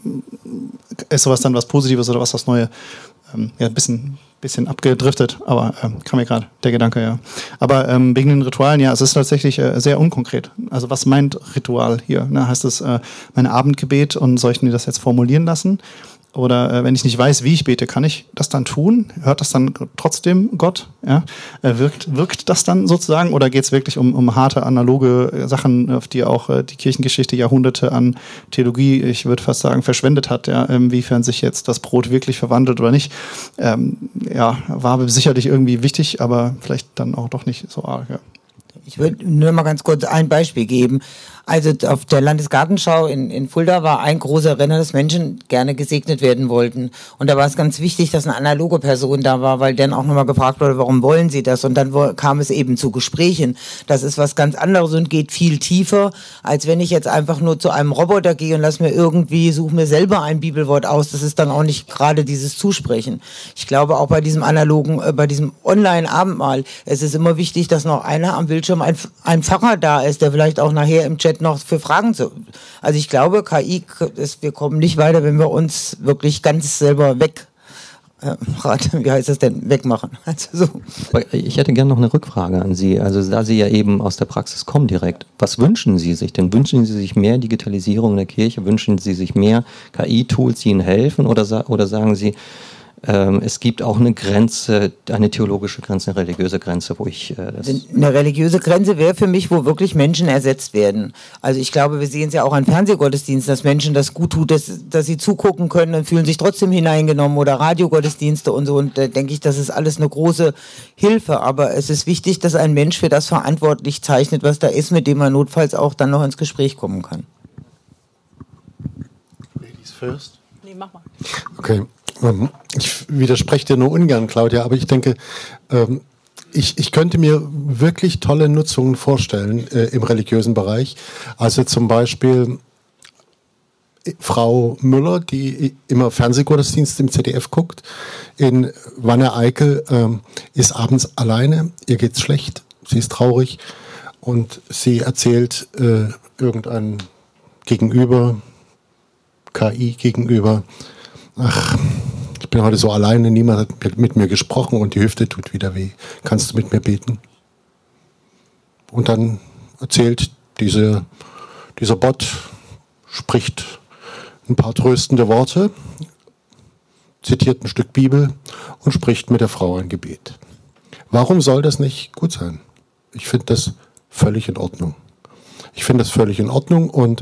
sowas dann was Positives oder was Neue? Ein bisschen abgedriftet, aber kam mir gerade der Gedanke, ja. Aber wegen den Ritualen, ja, es ist tatsächlich sehr unkonkret. Also was meint Ritual hier? Ne? Heißt es mein Abendgebet und soll ich mir das jetzt formulieren lassen? Oder wenn ich nicht weiß, wie ich bete, kann ich das dann tun? Hört das dann trotzdem Gott? Ja? Wirkt das dann sozusagen? Oder geht es wirklich um harte, analoge Sachen, auf die auch die Kirchengeschichte Jahrhunderte an Theologie, ich würde fast sagen, verschwendet hat? Ja? Inwiefern sich jetzt das Brot wirklich verwandelt oder nicht? War sicherlich irgendwie wichtig, aber vielleicht dann auch doch nicht so arg. Ja. Ich würde nur mal ganz kurz ein Beispiel geben. Also auf der Landesgartenschau in Fulda war ein großer Renner, dass Menschen gerne gesegnet werden wollten. Und da war es ganz wichtig, dass eine analoge Person da war, weil dann auch nochmal gefragt wurde, warum wollen Sie das? Und dann kam es eben zu Gesprächen. Das ist was ganz anderes und geht viel tiefer, als wenn ich jetzt einfach nur zu einem Roboter gehe und suche mir selber ein Bibelwort aus. Das ist dann auch nicht gerade dieses Zusprechen. Ich glaube auch bei diesem bei diesem Online-Abendmahl, es ist immer wichtig, dass noch einer am Bildschirm ein Pfarrer da ist, der vielleicht auch nachher im Chat noch für Fragen also ich glaube, wir kommen nicht weiter, wenn wir uns wirklich ganz selber wegmachen. Also so. Ich hätte gerne noch eine Rückfrage an Sie. Also da Sie ja eben aus der Praxis kommen direkt, was wünschen Sie sich denn? Wünschen Sie sich mehr Digitalisierung in der Kirche? Wünschen Sie sich mehr KI-Tools, die Ihnen helfen? Oder sagen Sie, Es gibt auch eine Grenze, eine theologische Grenze, eine religiöse Grenze, wo ich eine religiöse Grenze wäre für mich, wo wirklich Menschen ersetzt werden. Also ich glaube, wir sehen es ja auch an Fernsehgottesdiensten, dass Menschen das gut tut, dass sie zugucken können und fühlen sich trotzdem hineingenommen oder Radiogottesdienste und so. Und da denke ich, das ist alles eine große Hilfe. Aber es ist wichtig, dass ein Mensch für das verantwortlich zeichnet, was da ist, mit dem man notfalls auch dann noch ins Gespräch kommen kann. Ladies first. Nee, mach mal. Okay. Ich widerspreche dir nur ungern, Claudia, aber ich denke, ich könnte mir wirklich tolle Nutzungen vorstellen im religiösen Bereich. Also zum Beispiel Frau Müller, die immer Fernsehgottesdienst im ZDF guckt, in Wanne-Eickel, ist abends alleine, ihr geht's schlecht, sie ist traurig und sie erzählt irgendein Gegenüber, KI gegenüber, ach, ich bin heute so alleine, niemand hat mit mir gesprochen und die Hüfte tut wieder weh. Kannst du mit mir beten? Und dann erzählt dieser Bot, spricht ein paar tröstende Worte, zitiert ein Stück Bibel und spricht mit der Frau ein Gebet. Warum soll das nicht gut sein? Ich finde das völlig in Ordnung. Ich finde das völlig in Ordnung und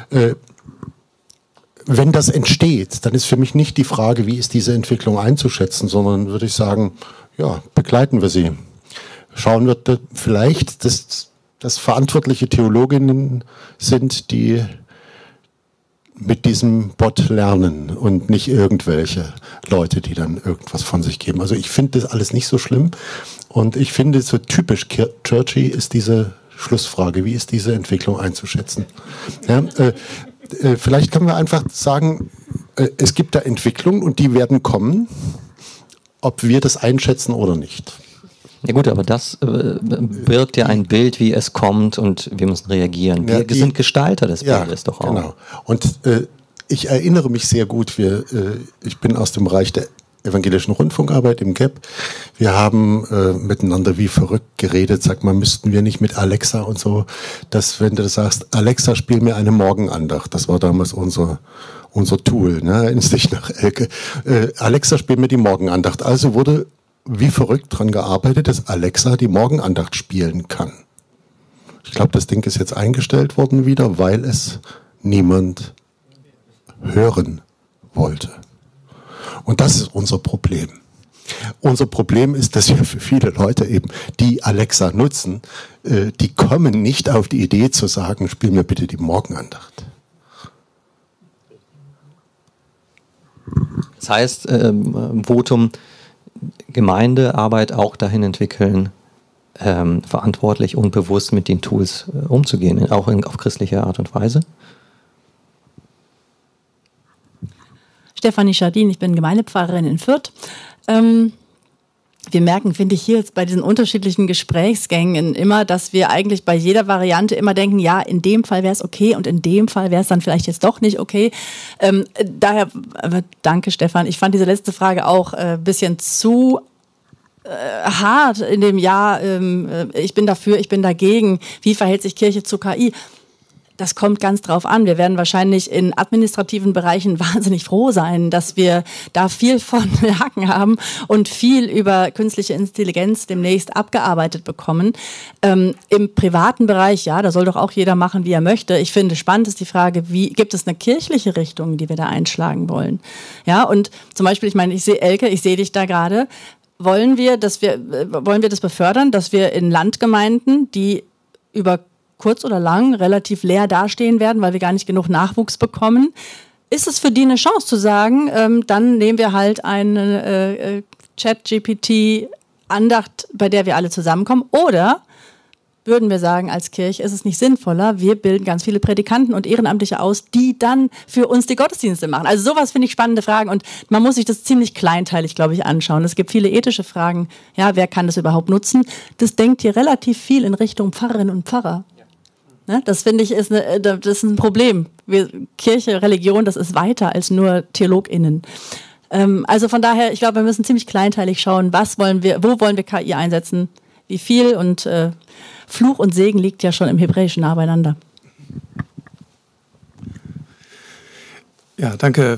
wenn das entsteht, dann ist für mich nicht die Frage, wie ist diese Entwicklung einzuschätzen, sondern würde ich sagen, ja, begleiten wir sie. Schauen wir vielleicht, dass das verantwortliche Theologinnen sind, die mit diesem Bot lernen und nicht irgendwelche Leute, die dann irgendwas von sich geben. Also ich finde das alles nicht so schlimm und ich finde, so typisch churchy ist diese Schlussfrage, wie ist diese Entwicklung einzuschätzen? Ja, vielleicht können wir einfach sagen, es gibt da Entwicklungen und die werden kommen, ob wir das einschätzen oder nicht. Ja gut, aber das birgt ja ein Bild, wie es kommt und wir müssen reagieren. Wir sind Gestalter des Bildes doch auch. Genau. Und ich erinnere mich sehr gut, ich bin aus dem Bereich der evangelischen Rundfunkarbeit im GEP. Wir haben miteinander wie verrückt geredet, sag mal, müssten wir nicht mit Alexa und so, dass wenn du sagst, Alexa, spiel mir eine Morgenandacht, das war damals unser Tool, ne, in Sicht nach Elke. Alexa, spiel mir die Morgenandacht. Also wurde wie verrückt dran gearbeitet, dass Alexa die Morgenandacht spielen kann. Ich glaube, das Ding ist jetzt eingestellt worden wieder, weil es niemand hören wollte. Und das ist unser Problem. Unser Problem ist, dass wir für viele Leute eben, die Alexa nutzen, die kommen nicht auf die Idee zu sagen, spiel mir bitte die Morgenandacht. Das heißt, Votum, Gemeindearbeit auch dahin entwickeln, verantwortlich und bewusst mit den Tools umzugehen, auch auf christliche Art und Weise. Stefanie Schardin, ich bin Gemeindepfarrerin in Fürth. Wir merken, finde ich, hier jetzt bei diesen unterschiedlichen Gesprächsgängen immer, dass wir eigentlich bei jeder Variante immer denken, ja, in dem Fall wäre es okay und in dem Fall wäre es dann vielleicht jetzt doch nicht okay. Daher, danke Stefan, ich fand diese letzte Frage auch ein bisschen zu hart in dem Ja, ich bin dafür, ich bin dagegen. Wie verhält sich Kirche zu KI? Das kommt ganz drauf an. Wir werden wahrscheinlich in administrativen Bereichen wahnsinnig froh sein, dass wir da viel von Hacken haben und viel über künstliche Intelligenz demnächst abgearbeitet bekommen. Im privaten Bereich, ja, da soll doch auch jeder machen, wie er möchte. Ich finde, spannend ist die Frage, wie gibt es eine kirchliche Richtung, die wir da einschlagen wollen? Ja, und zum Beispiel, ich meine, ich sehe Elke, ich sehe dich da gerade. Wollen wir das befördern, dass wir in Landgemeinden, die über kurz oder lang relativ leer dastehen werden, weil wir gar nicht genug Nachwuchs bekommen, ist es für die eine Chance zu sagen, dann nehmen wir halt eine Chat-GPT-Andacht, bei der wir alle zusammenkommen, oder würden wir sagen, als Kirche ist es nicht sinnvoller, wir bilden ganz viele Predikanten und Ehrenamtliche aus, die dann für uns die Gottesdienste machen. Also sowas finde ich spannende Fragen und man muss sich das ziemlich kleinteilig, glaube ich, anschauen. Es gibt viele ethische Fragen, ja, wer kann das überhaupt nutzen? Das denkt hier relativ viel in Richtung Pfarrerinnen und Pfarrer. Ne? Das finde ich ist ein Problem. Kirche, Religion, das ist weiter als nur TheologInnen. Also von daher, ich glaube, wir müssen ziemlich kleinteilig schauen, wo wollen wir KI einsetzen, wie viel und Fluch und Segen liegt ja schon im Hebräischen nah beieinander. Ja, danke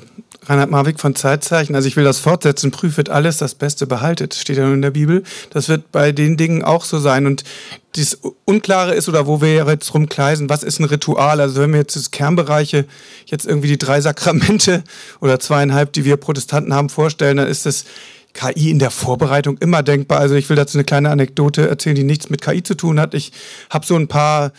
Reinhard Marwig von Zeitzeichen. Also ich will das fortsetzen. Prüfet alles, das Beste behaltet, steht ja nur in der Bibel. Das wird bei den Dingen auch so sein. Und das Unklare ist, oder wo wir jetzt rumkreisen, was ist ein Ritual? Also wenn wir jetzt das Kernbereiche, jetzt irgendwie die 3 Sakramente oder 2,5, die wir Protestanten haben, vorstellen, dann ist das KI in der Vorbereitung immer denkbar. Also ich will dazu eine kleine Anekdote erzählen, die nichts mit KI zu tun hat. Ich habe so ein paar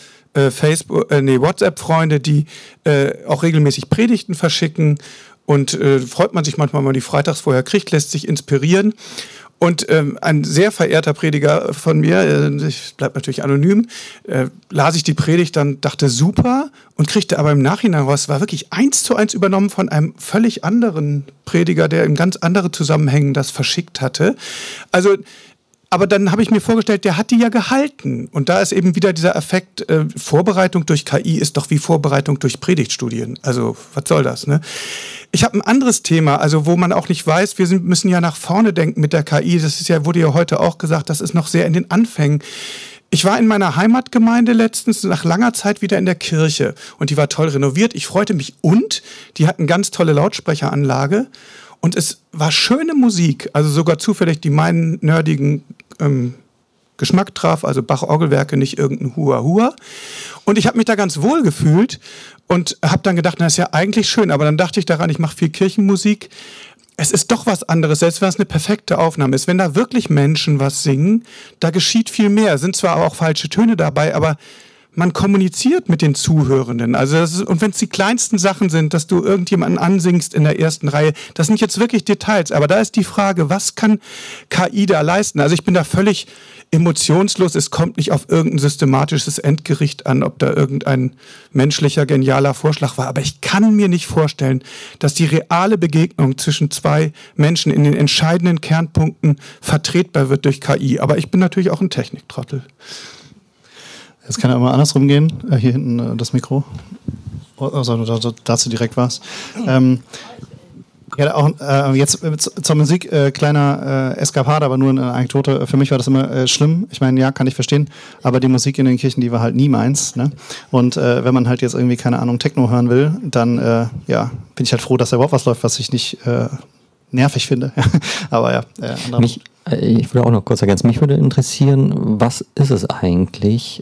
WhatsApp-Freunde, die auch regelmäßig Predigten verschicken. Und freut man sich manchmal, wenn man die freitags vorher kriegt, lässt sich inspirieren. Und ein sehr verehrter Prediger von mir, ich bleibe natürlich anonym, las ich die Predigt, dann dachte super und kriegte aber im Nachhinein was, war wirklich 1:1 übernommen von einem völlig anderen Prediger, der in ganz andere Zusammenhängen das verschickt hatte. Also aber dann habe ich mir vorgestellt, der hat die ja gehalten. Und da ist eben wieder dieser Effekt, Vorbereitung durch KI ist doch wie Vorbereitung durch Predigtstudien. Also was soll das, ne? Ich habe ein anderes Thema, also wo man auch nicht weiß, müssen ja nach vorne denken mit der KI. Das ist ja, wurde ja heute auch gesagt, das ist noch sehr in den Anfängen. Ich war in meiner Heimatgemeinde letztens nach langer Zeit wieder in der Kirche und die war toll renoviert. Ich freute mich und die hatten ganz tolle Lautsprecheranlage. Und es war schöne Musik, also sogar zufällig, die meinen nerdigen Geschmack traf, also Bach-Orgelwerke, nicht irgendein Hua-Hua. Und ich habe mich da ganz wohl gefühlt und habe dann gedacht, das ist ja eigentlich schön, aber dann dachte ich daran, ich mache viel Kirchenmusik. Es ist doch was anderes, selbst wenn es eine perfekte Aufnahme ist. Wenn da wirklich Menschen was singen, da geschieht viel mehr. Sind zwar auch falsche Töne dabei, aber man kommuniziert mit den Zuhörenden. Also und wenn es die kleinsten Sachen sind, dass du irgendjemanden ansingst in der ersten Reihe, das sind jetzt wirklich Details. Aber da ist die Frage, was kann KI da leisten? Also ich bin da völlig emotionslos. Es kommt nicht auf irgendein systematisches Endgericht an, ob da irgendein menschlicher, genialer Vorschlag war. Aber ich kann mir nicht vorstellen, dass die reale Begegnung zwischen 2 Menschen in den entscheidenden Kernpunkten vertretbar wird durch KI. Aber ich bin natürlich auch ein Techniktrottel. Jetzt kann er mal andersrum gehen. Hier hinten das Mikro. Also dazu direkt was. Ja, auch jetzt zur Musik, kleiner Eskapade, aber nur eine Anekdote. Für mich war das immer schlimm. Ich meine, ja, kann ich verstehen. Aber die Musik in den Kirchen, die war halt nie meins. Ne? Und wenn man halt jetzt irgendwie, keine Ahnung, Techno hören will, dann bin ich halt froh, dass da überhaupt was läuft, was ich nicht nervig finde. Aber ja, ich würde auch noch kurz ergänzen. Mich würde interessieren, was ist es eigentlich,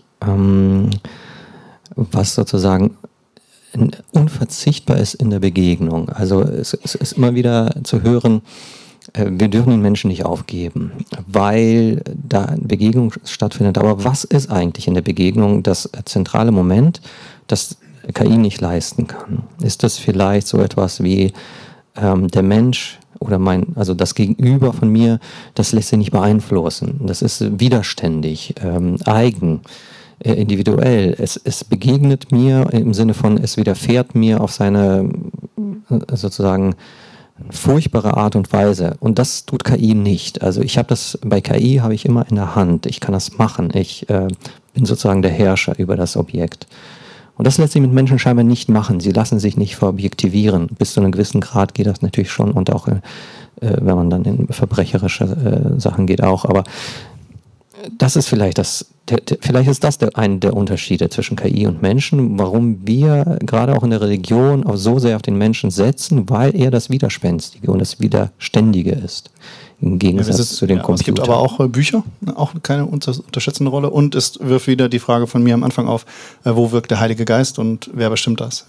was sozusagen unverzichtbar ist in der Begegnung. Also es ist immer wieder zu hören, wir dürfen den Menschen nicht aufgeben, weil da eine Begegnung stattfindet. Aber was ist eigentlich in der Begegnung das zentrale Moment, das KI nicht leisten kann? Ist das vielleicht so etwas wie der Mensch oder also das Gegenüber von mir, das lässt sich nicht beeinflussen. Das ist widerständig, eigen, individuell. Es begegnet mir im Sinne von, es widerfährt mir auf seine sozusagen furchtbare Art und Weise. Und das tut KI nicht. Also bei KI habe ich immer in der Hand. Ich kann das machen. Ich bin sozusagen der Herrscher über das Objekt. Und das lässt sich mit Menschen scheinbar nicht machen. Sie lassen sich nicht verobjektivieren. Bis zu einem gewissen Grad geht das natürlich schon und auch, wenn man dann in verbrecherische Sachen geht auch. Aber das ist vielleicht vielleicht ist das einer der Unterschiede zwischen KI und Menschen, warum wir gerade auch in der Religion auch so sehr auf den Menschen setzen, weil er das Widerspenstige und das Widerständige ist. Im Gegensatz zu den Computern. Es gibt aber auch Bücher, auch keine unterschätzende Rolle. Und es wirft wieder die Frage von mir am Anfang auf, wo wirkt der Heilige Geist und wer bestimmt das?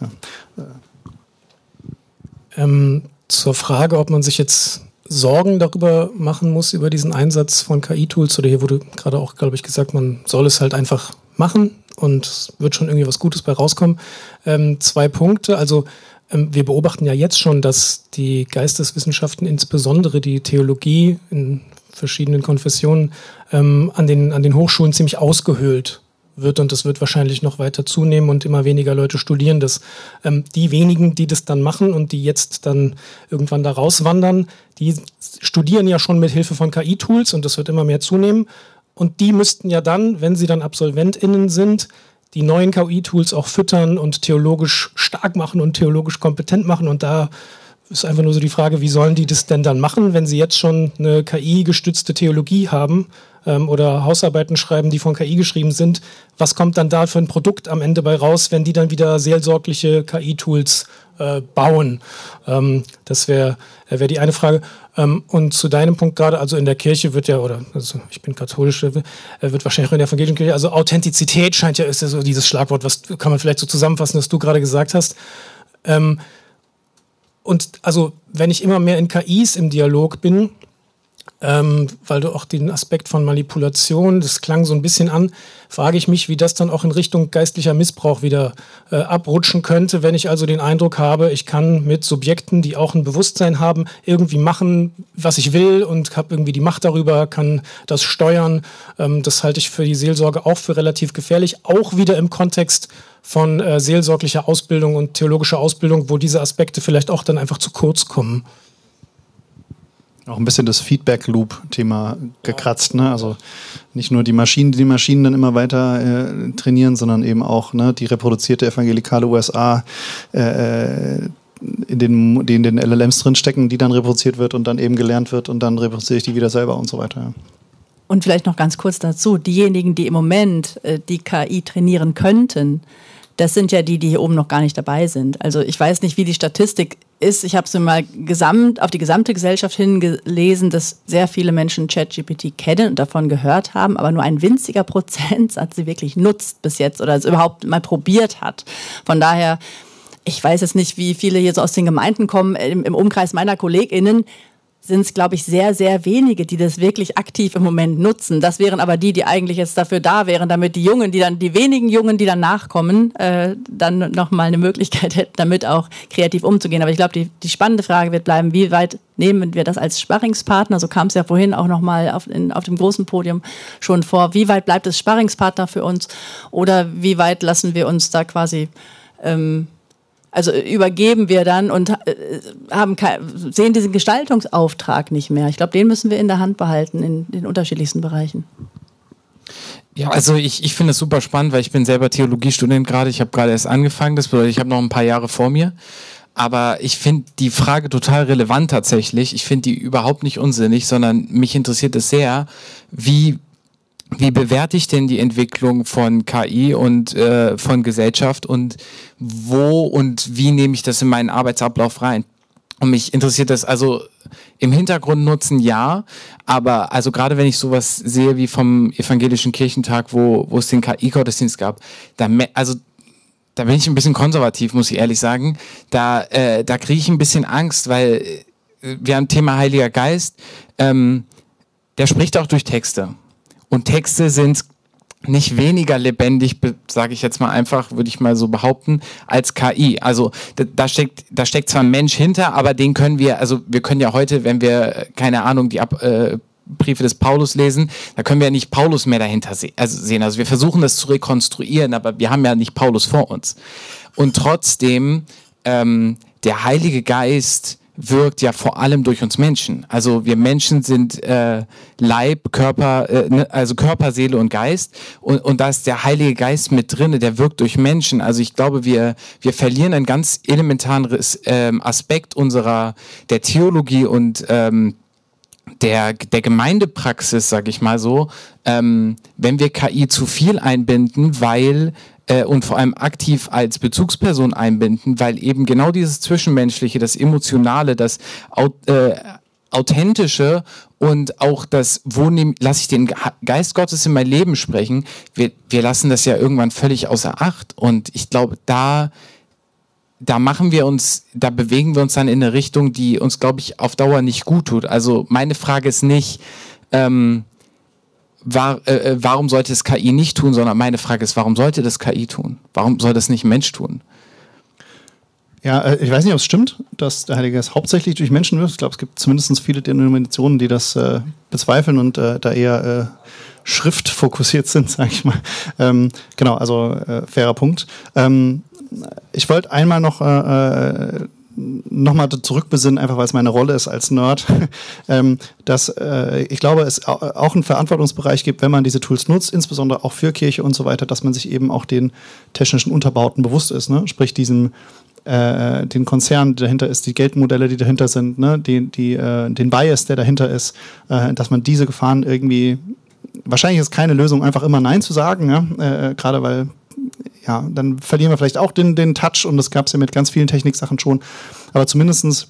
Ja. Zur Frage, ob man sich jetzt Sorgen darüber machen muss, über diesen Einsatz von KI-Tools, oder hier wurde gerade auch, glaube ich, gesagt, man soll es halt einfach machen und es wird schon irgendwie was Gutes bei rauskommen. 2 Punkte, also wir beobachten ja jetzt schon, dass die Geisteswissenschaften, insbesondere die Theologie in verschiedenen Konfessionen, an den Hochschulen ziemlich ausgehöhlt wird und das wird wahrscheinlich noch weiter zunehmen und immer weniger Leute studieren das. Die wenigen, die das dann machen und die jetzt dann irgendwann da rauswandern, die studieren ja schon mit Hilfe von KI-Tools und das wird immer mehr zunehmen und die müssten ja dann, wenn sie dann AbsolventInnen sind, die neuen KI-Tools auch füttern und theologisch stark machen und theologisch kompetent machen und da ist einfach nur so die Frage, wie sollen die das denn dann machen, wenn sie jetzt schon eine KI-gestützte Theologie haben? oder Hausarbeiten schreiben, die von KI geschrieben sind. Was kommt dann da für ein Produkt am Ende bei raus, wenn die dann wieder seelsorgliche KI-Tools bauen? Das wäre die eine Frage. Und zu deinem Punkt gerade, also in der Kirche wird ja, oder also ich bin katholisch, wird wahrscheinlich auch in der evangelischen Kirche, also Authentizität scheint ja, ist ja so dieses Schlagwort, was kann man vielleicht so zusammenfassen, was du gerade gesagt hast. Und also wenn ich immer mehr in KIs im Dialog bin, weil du auch den Aspekt von Manipulation, das klang so ein bisschen an, frage ich mich, wie das dann auch in Richtung geistlicher Missbrauch wieder abrutschen könnte, wenn ich also den Eindruck habe, ich kann mit Subjekten, die auch ein Bewusstsein haben, irgendwie machen, was ich will und habe irgendwie die Macht darüber, kann das steuern. Das halte ich für die Seelsorge auch für relativ gefährlich, auch wieder im Kontext von seelsorglicher Ausbildung und theologischer Ausbildung, wo diese Aspekte vielleicht auch dann einfach zu kurz kommen. Auch ein bisschen das Feedback-Loop-Thema gekratzt, ne? Also nicht nur die Maschinen dann immer weiter trainieren, sondern eben auch die reproduzierte evangelikale USA, in den LLMs drinstecken, die dann reproduziert wird und dann eben gelernt wird und dann reproduziere ich die wieder selber und so weiter. Ja. Und vielleicht noch ganz kurz dazu, diejenigen, die im Moment die KI trainieren könnten, das sind ja die hier oben noch gar nicht dabei sind. Also ich weiß nicht, wie die Statistik ist. Ich habe es mal auf die gesamte Gesellschaft hingelesen, dass sehr viele Menschen ChatGPT kennen und davon gehört haben, aber nur ein winziger Prozentsatz sie wirklich nutzt bis jetzt oder es überhaupt mal probiert hat. Von daher, ich weiß jetzt nicht, wie viele hier so aus den Gemeinden kommen. Im Umkreis meiner KollegInnen sind es, glaube ich, sehr, sehr wenige, die das wirklich aktiv im Moment nutzen. Das wären aber die eigentlich jetzt dafür da wären, damit die wenigen Jungen, die dann nachkommen, dann nochmal eine Möglichkeit hätten, damit auch kreativ umzugehen. Aber ich glaube, die spannende Frage wird bleiben, wie weit nehmen wir das als Sparringspartner? So kam es ja vorhin auch nochmal auf dem großen Podium schon vor. Wie weit bleibt es Sparringspartner für uns? Oder wie weit lassen wir uns da quasi also übergeben wir dann und sehen diesen Gestaltungsauftrag nicht mehr. Ich glaube, den müssen wir in der Hand behalten in den unterschiedlichsten Bereichen. Ja, also ich finde es super spannend, weil ich bin selber Theologiestudent gerade. Ich habe gerade erst angefangen, das bedeutet, ich habe noch ein paar Jahre vor mir. Aber ich finde die Frage total relevant tatsächlich. Ich finde die überhaupt nicht unsinnig, sondern mich interessiert es sehr, wie bewerte ich denn die Entwicklung von KI und von Gesellschaft und wo und wie nehme ich das in meinen Arbeitsablauf rein? Und mich interessiert das also im Hintergrund nutzen, ja, aber also gerade wenn ich sowas sehe wie vom Evangelischen Kirchentag, wo es den KI-Gottesdienst gab, da bin ich ein bisschen konservativ, muss ich ehrlich sagen. Da kriege ich ein bisschen Angst, weil wir haben Thema Heiliger Geist, der spricht auch durch Texte. Und Texte sind nicht weniger lebendig, sage ich jetzt mal einfach, würde ich mal so behaupten, als KI. Also da steckt zwar ein Mensch hinter, aber wir können ja heute, wenn wir, keine Ahnung, die Briefe des Paulus lesen, da können wir ja nicht Paulus mehr dahinter sehen. Also wir versuchen das zu rekonstruieren, aber wir haben ja nicht Paulus vor uns. Und trotzdem, der Heilige Geist wirkt ja vor allem durch uns Menschen. Also wir Menschen sind Leib, Körper, also Körper, Seele und Geist. Und da ist der Heilige Geist mit drin, der wirkt durch Menschen. Also ich glaube, wir verlieren einen ganz elementaren Aspekt der Theologie und der Gemeindepraxis, sage ich mal so, wenn wir KI zu viel einbinden, und vor allem aktiv als Bezugsperson einbinden, weil eben genau dieses Zwischenmenschliche, das Emotionale, das Authentische und auch das, lasse ich den Geist Gottes in mein Leben sprechen, wir lassen das ja irgendwann völlig außer Acht. Und ich glaube, da bewegen wir uns dann in eine Richtung, die uns, glaube ich, auf Dauer nicht gut tut. Also meine Frage ist nicht, warum sollte es KI nicht tun, sondern meine Frage ist, warum sollte das KI tun? Warum soll das nicht ein Mensch tun? Ja, ich weiß nicht, ob es stimmt, dass der Heilige Geist hauptsächlich durch Menschen wirkt. Ich glaube, es gibt zumindest viele Denominationen, die das bezweifeln und da eher schriftfokussiert sind, sage ich mal. Genau, also fairer Punkt. Ich wollte einmal nochmal zurückbesinnen, einfach weil es meine Rolle ist als Nerd, dass ich glaube, es auch einen Verantwortungsbereich gibt, wenn man diese Tools nutzt, insbesondere auch für Kirche und so weiter, dass man sich eben auch den technischen Unterbauten bewusst ist, ne? Sprich den Konzern, der dahinter ist, die Geldmodelle, die dahinter sind, ne? Den Bias, der dahinter ist, dass man diese Gefahren irgendwie wahrscheinlich ist keine Lösung, einfach immer Nein zu sagen, ja? Gerade weil, ja, dann verlieren wir vielleicht auch den Touch, und das gab es ja mit ganz vielen Techniksachen schon, aber zumindestens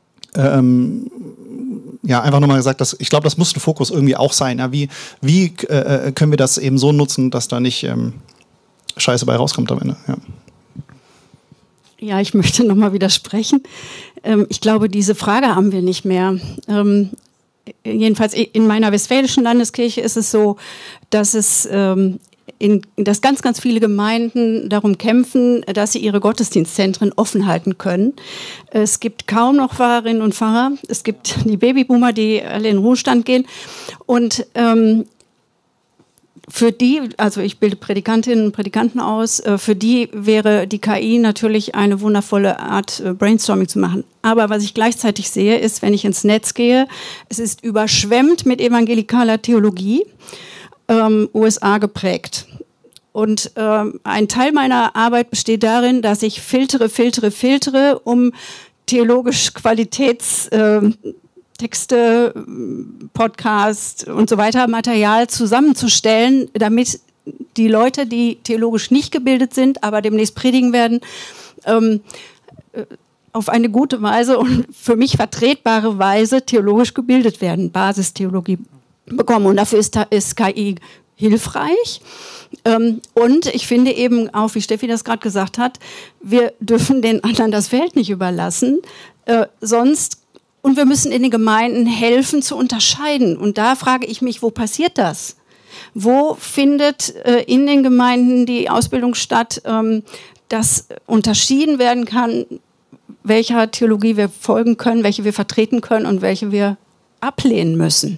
ja, einfach nochmal gesagt, dass ich glaube, das muss ein Fokus irgendwie auch sein. Ja? Wie können wir das eben so nutzen, dass da nicht Scheiße bei rauskommt am Ende? Ja. Ja, ich möchte nochmal widersprechen. Ich glaube, diese Frage haben wir nicht mehr. Jedenfalls in meiner westfälischen Landeskirche ist es so, dass dass ganz, ganz viele Gemeinden darum kämpfen, dass sie ihre Gottesdienstzentren offen halten können. Es gibt kaum noch Pfarrerinnen und Pfarrer. Es gibt die Babyboomer, die alle in den Ruhestand gehen. Und für die, also ich bilde Predikantinnen und Predikanten aus, für die wäre die KI natürlich eine wundervolle Art, Brainstorming zu machen. Aber was ich gleichzeitig sehe, ist, wenn ich ins Netz gehe, es ist überschwemmt mit evangelikaler Theologie, USA geprägt. Und ein Teil meiner Arbeit besteht darin, dass ich filtere, um theologisch Qualitätstexte, Podcast und so weiter, Material zusammenzustellen, damit die Leute, die theologisch nicht gebildet sind, aber demnächst predigen werden, auf eine gute Weise und für mich vertretbare Weise theologisch gebildet werden, Basistheologie bekommen. Und dafür ist KI hilfreich. Und ich finde eben auch, wie Steffi das gerade gesagt hat, wir dürfen den anderen das Feld nicht überlassen, und wir müssen in den Gemeinden helfen zu unterscheiden. Und da frage ich mich, wo passiert das? Wo findet in den Gemeinden die Ausbildung statt, dass unterschieden werden kann, welcher Theologie wir folgen können, welche wir vertreten können und welche wir ablehnen müssen?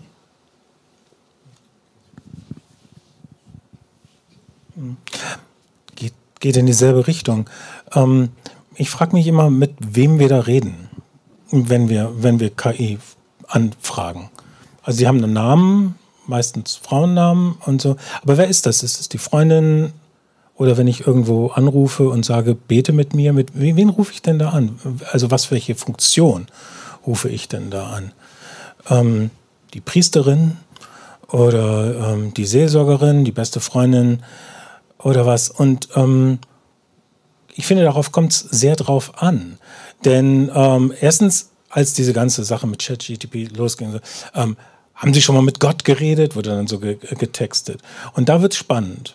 Geht in dieselbe Richtung. Ich frage mich immer, mit wem wir da reden, wenn wir KI anfragen. Also sie haben einen Namen, meistens Frauennamen und so. Aber wer ist das? Ist es die Freundin? Oder wenn ich irgendwo anrufe und sage, bete mit mir, mit wen rufe ich denn da an? Also welche Funktion rufe ich denn da an? Die Priesterin oder die Seelsorgerin, die beste Freundin oder was? Und ich finde, darauf kommt es sehr drauf an. Denn erstens, als diese ganze Sache mit ChatGPT losging, haben sie schon mal mit Gott geredet, wurde dann so getextet. Und da wird es spannend.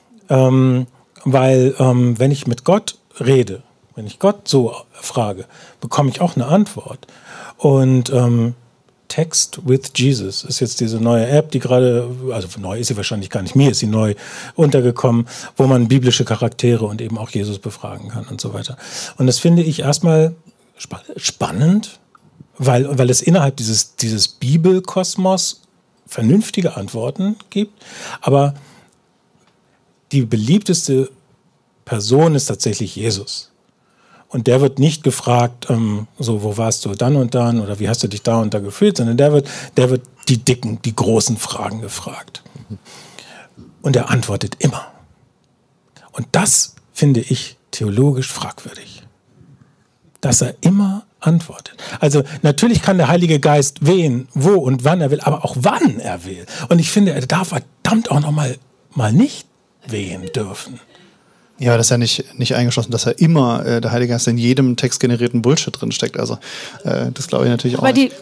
Weil wenn ich mit Gott rede, wenn ich Gott so frage, bekomme ich auch eine Antwort. Und Text with Jesus ist jetzt diese neue App, die gerade, also neu ist sie wahrscheinlich gar nicht, mir ist sie neu untergekommen, wo man biblische Charaktere und eben auch Jesus befragen kann und so weiter. Und das finde ich erstmal spannend, weil es innerhalb dieses Bibelkosmos vernünftige Antworten gibt, aber die beliebteste Person ist tatsächlich Jesus. Und der wird nicht gefragt, so, wo warst du dann und dann oder wie hast du dich da und da gefühlt, sondern der wird die dicken, die großen Fragen gefragt. Und er antwortet immer. Und das finde ich theologisch fragwürdig. Dass er immer antwortet. Also natürlich kann der Heilige Geist wählen, wo und wann er will, aber auch wann er will. Und ich finde, er darf verdammt auch noch mal nicht wählen dürfen. Ja, das ist ja nicht eingeschlossen, dass er immer der Heilige Geist in jedem textgenerierten Bullshit drin steckt. Also das glaube ich natürlich auch. Aber ich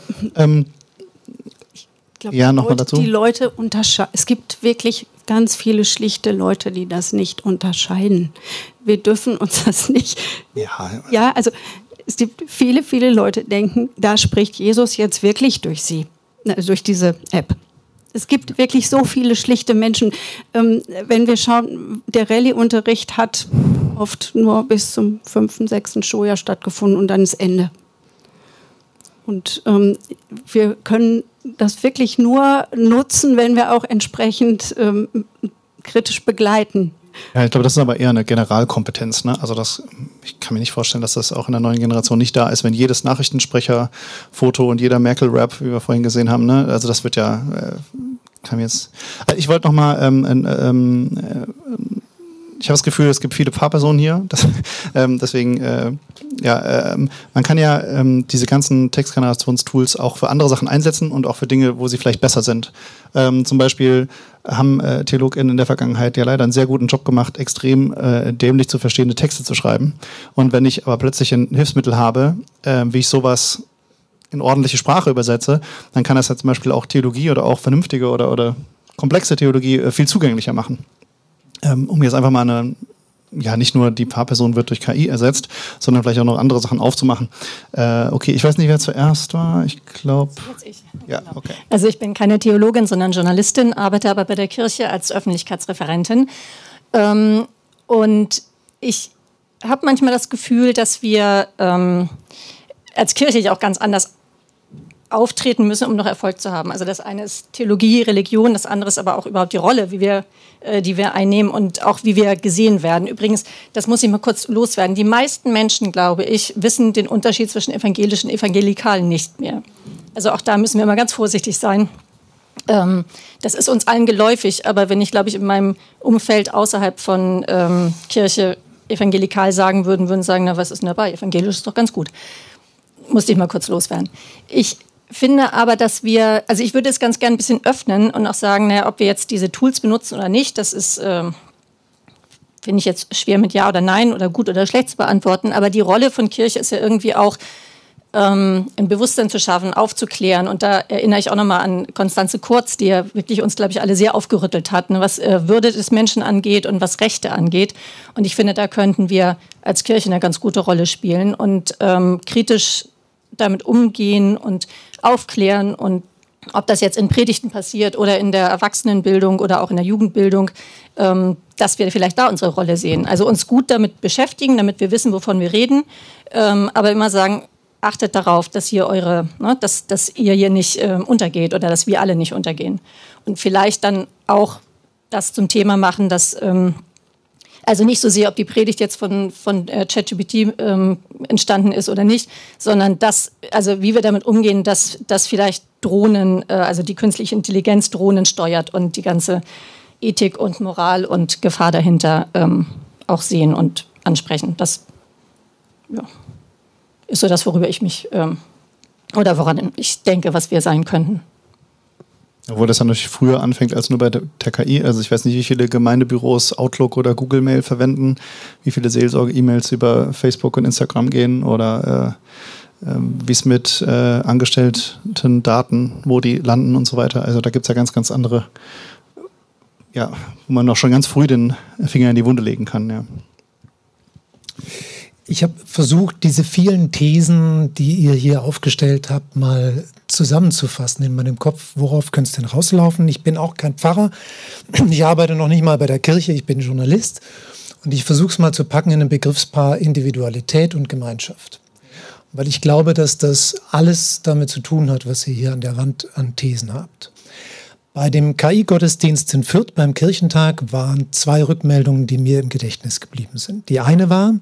glaube, ja, nochmal dazu. Die Leute unterscheiden. Es gibt wirklich ganz viele schlichte Leute, die das nicht unterscheiden. Wir dürfen uns das nicht. Ja, also es gibt viele, viele Leute, die denken, da spricht Jesus jetzt wirklich durch sie, durch diese App. Es gibt wirklich so viele schlichte Menschen. Wenn wir schauen, der Rallye-Unterricht hat oft nur bis zum 5., 6. Schuljahr stattgefunden und dann ist Ende. Und wir können das wirklich nur nutzen, wenn wir auch entsprechend kritisch begleiten. Ja, ich glaube, das ist aber eher eine Generalkompetenz. Ne? Also ich kann mir nicht vorstellen, dass das auch in der neuen Generation nicht da ist, wenn jedes Nachrichtensprecher-Foto und jeder Merkel-Rap, wie wir vorhin gesehen haben, ne? Also das wird ja, ich wollte noch mal, ich habe das Gefühl, es gibt viele Paarpersonen hier, deswegen man kann ja diese ganzen Textgenerationstools auch für andere Sachen einsetzen und auch für Dinge, wo sie vielleicht besser sind. Zum Beispiel haben TheologInnen in der Vergangenheit ja leider einen sehr guten Job gemacht, extrem dämlich zu verstehende Texte zu schreiben. Und wenn ich aber plötzlich ein Hilfsmittel habe, wie ich sowas in ordentliche Sprache übersetze, dann kann das ja zum Beispiel auch Theologie oder auch vernünftige oder komplexe Theologie viel zugänglicher machen. Um jetzt einfach mal nicht nur die Paarperson wird durch KI ersetzt, sondern vielleicht auch noch andere Sachen aufzumachen. Okay, ich weiß nicht, wer zuerst war. Ich glaube. Ja, okay. Also ich bin keine Theologin, sondern Journalistin, arbeite aber bei der Kirche als Öffentlichkeitsreferentin. Und ich habe manchmal das Gefühl, dass wir als Kirche ja auch ganz anders auftreten müssen, um noch Erfolg zu haben. Also das eine ist Theologie, Religion, das andere ist aber auch überhaupt die Rolle, die wir einnehmen und auch wie wir gesehen werden. Übrigens, das muss ich mal kurz loswerden. Die meisten Menschen, glaube ich, wissen den Unterschied zwischen Evangelischen und Evangelikalen nicht mehr. Also auch da müssen wir mal ganz vorsichtig sein. Das ist uns allen geläufig, aber wenn ich, glaube ich, in meinem Umfeld außerhalb von Kirche evangelikal sagen würden sagen, na, was ist denn dabei? Evangelisch ist doch ganz gut. Musste ich mal kurz loswerden. Ich finde aber, ich würde es ganz gerne ein bisschen öffnen und auch sagen, naja, ob wir jetzt diese Tools benutzen oder nicht, das ist, finde ich jetzt schwer mit Ja oder Nein oder gut oder schlecht zu beantworten, aber die Rolle von Kirche ist ja irgendwie auch, ein Bewusstsein zu schaffen, aufzuklären. Und da erinnere ich auch nochmal an Konstanze Kurz, die ja wirklich uns, glaube ich, alle sehr aufgerüttelt hat, ne, was Würde des Menschen angeht und was Rechte angeht. Und ich finde, da könnten wir als Kirche eine ganz gute Rolle spielen und kritisch damit umgehen und aufklären. Und ob das jetzt in Predigten passiert oder in der Erwachsenenbildung oder auch in der Jugendbildung, dass wir vielleicht da unsere Rolle sehen. Also uns gut damit beschäftigen, damit wir wissen, wovon wir reden, aber immer sagen, achtet darauf, dass ihr dass ihr hier nicht untergeht oder dass wir alle nicht untergehen. Und vielleicht dann auch das zum Thema machen, dass also nicht so sehr, ob die Predigt jetzt von ChatGPT entstanden ist oder nicht, sondern wie wir damit umgehen, dass vielleicht Drohnen, also die künstliche Intelligenz Drohnen steuert und die ganze Ethik und Moral und Gefahr dahinter auch sehen und ansprechen. Das ist so das, worüber ich mich oder woran ich denke, was wir sein könnten. Obwohl das dann natürlich früher anfängt als nur bei der KI. Also ich weiß nicht, wie viele Gemeindebüros Outlook oder Google Mail verwenden, wie viele Seelsorge-E-Mails über Facebook und Instagram gehen oder wie es mit angestellten Daten, wo die landen und so weiter. Also da gibt es ja ganz, ganz andere, wo man noch schon ganz früh den Finger in die Wunde legen kann. Ja. Ich habe versucht, diese vielen Thesen, die ihr hier aufgestellt habt, mal zusammenzufassen in meinem Kopf. Worauf könnte es denn rauslaufen? Ich bin auch kein Pfarrer. Ich arbeite noch nicht mal bei der Kirche. Ich bin Journalist. Und ich versuche es mal zu packen in ein Begriffspaar Individualität und Gemeinschaft. Weil ich glaube, dass das alles damit zu tun hat, was ihr hier an der Wand an Thesen habt. Bei dem KI-Gottesdienst in Fürth beim Kirchentag waren 2 Rückmeldungen, die mir im Gedächtnis geblieben sind. Die eine war,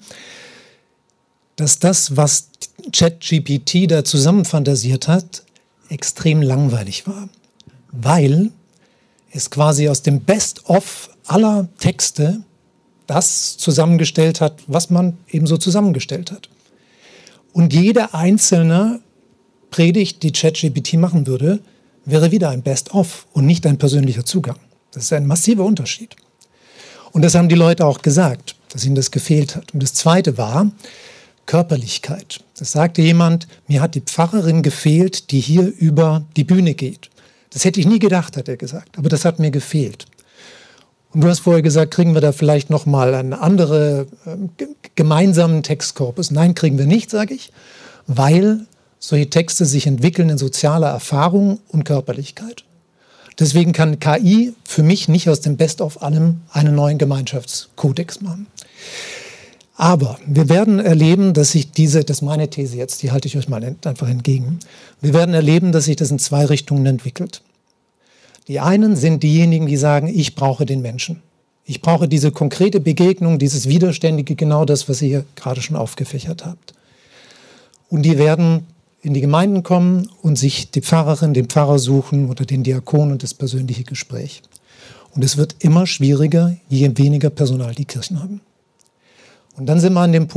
dass das, was ChatGPT da zusammenfantasiert hat, extrem langweilig war. Weil es quasi aus dem Best-of aller Texte das zusammengestellt hat, was man eben so zusammengestellt hat. Und jede einzelne Predigt, die ChatGPT machen würde, wäre wieder ein Best-of und nicht ein persönlicher Zugang. Das ist ein massiver Unterschied. Und das haben die Leute auch gesagt, dass ihnen das gefehlt hat. Und das Zweite war Körperlichkeit. Das sagte jemand, mir hat die Pfarrerin gefehlt, die hier über die Bühne geht. Das hätte ich nie gedacht, hat er gesagt, aber das hat mir gefehlt. Und du hast vorher gesagt, kriegen wir da vielleicht nochmal einen anderen gemeinsamen Textkorpus? Nein, kriegen wir nicht, sage ich, weil solche Texte sich entwickeln in sozialer Erfahrung und Körperlichkeit. Deswegen kann KI für mich nicht aus dem Best-of allem einen neuen Gemeinschaftskodex machen. Aber wir werden erleben, dass sich das ist meine These jetzt, die halte ich euch mal einfach entgegen. Wir werden erleben, dass sich das in 2 Richtungen entwickelt. Die einen sind diejenigen, die sagen, ich brauche den Menschen. Ich brauche diese konkrete Begegnung, dieses Widerständige, genau das, was ihr hier gerade schon aufgefächert habt. Und die werden in die Gemeinden kommen und sich die Pfarrerin, den Pfarrer suchen oder den Diakon und das persönliche Gespräch. Und es wird immer schwieriger, je weniger Personal die Kirchen haben. Und dann sind wir an dem Punkt,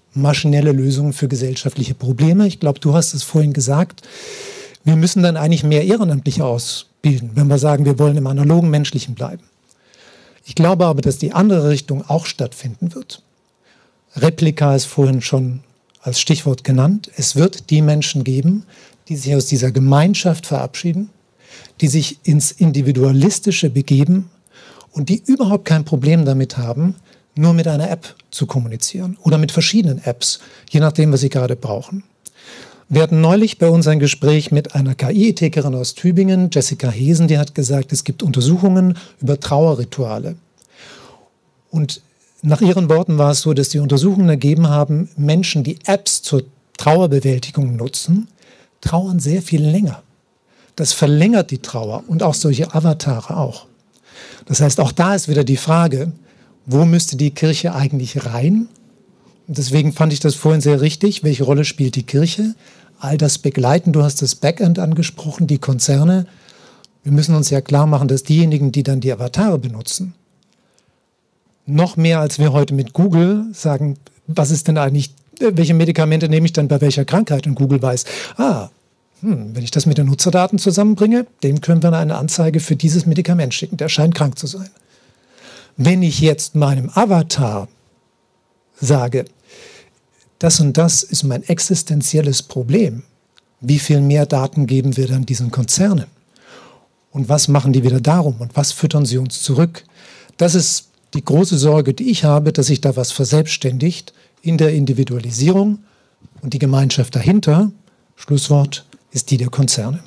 maschinelle Lösungen für gesellschaftliche Probleme. Ich glaube, du hast es vorhin gesagt, wir müssen dann eigentlich mehr Ehrenamtliche ausbilden, wenn wir sagen, wir wollen im analogen Menschlichen bleiben. Ich glaube aber, dass die andere Richtung auch stattfinden wird. Replika ist vorhin schon als Stichwort genannt. Es wird die Menschen geben, die sich aus dieser Gemeinschaft verabschieden, die sich ins Individualistische begeben und die überhaupt kein Problem damit haben, nur mit einer App zu kommunizieren oder mit verschiedenen Apps, je nachdem, was sie gerade brauchen. Wir hatten neulich bei uns ein Gespräch mit einer KI-Ethikerin aus Tübingen, Jessica Hesen, die hat gesagt, es gibt Untersuchungen über Trauerrituale. Und nach ihren Worten war es so, dass die Untersuchungen ergeben haben, Menschen, die Apps zur Trauerbewältigung nutzen, trauern sehr viel länger. Das verlängert die Trauer und auch solche Avatare auch. Das heißt, auch da ist wieder die Frage, wo müsste die Kirche eigentlich rein? Und deswegen fand ich das vorhin sehr richtig. Welche Rolle spielt die Kirche? All das begleiten. Du hast das Backend angesprochen, die Konzerne. Wir müssen uns ja klar machen, dass diejenigen, die dann die Avatare benutzen, noch mehr als wir heute mit Google sagen, was ist denn eigentlich, welche Medikamente nehme ich dann bei welcher Krankheit? Und Google weiß, wenn ich das mit den Nutzerdaten zusammenbringe, dem können wir eine Anzeige für dieses Medikament schicken. Der scheint krank zu sein. Wenn ich jetzt meinem Avatar sage, das und das ist mein existenzielles Problem, wie viel mehr Daten geben wir dann diesen Konzernen? Und was machen die wieder darum? Und was füttern sie uns zurück? Das ist die große Sorge, die ich habe, dass sich da was verselbstständigt in der Individualisierung und die Gemeinschaft dahinter, Schlusswort, ist die der Konzerne.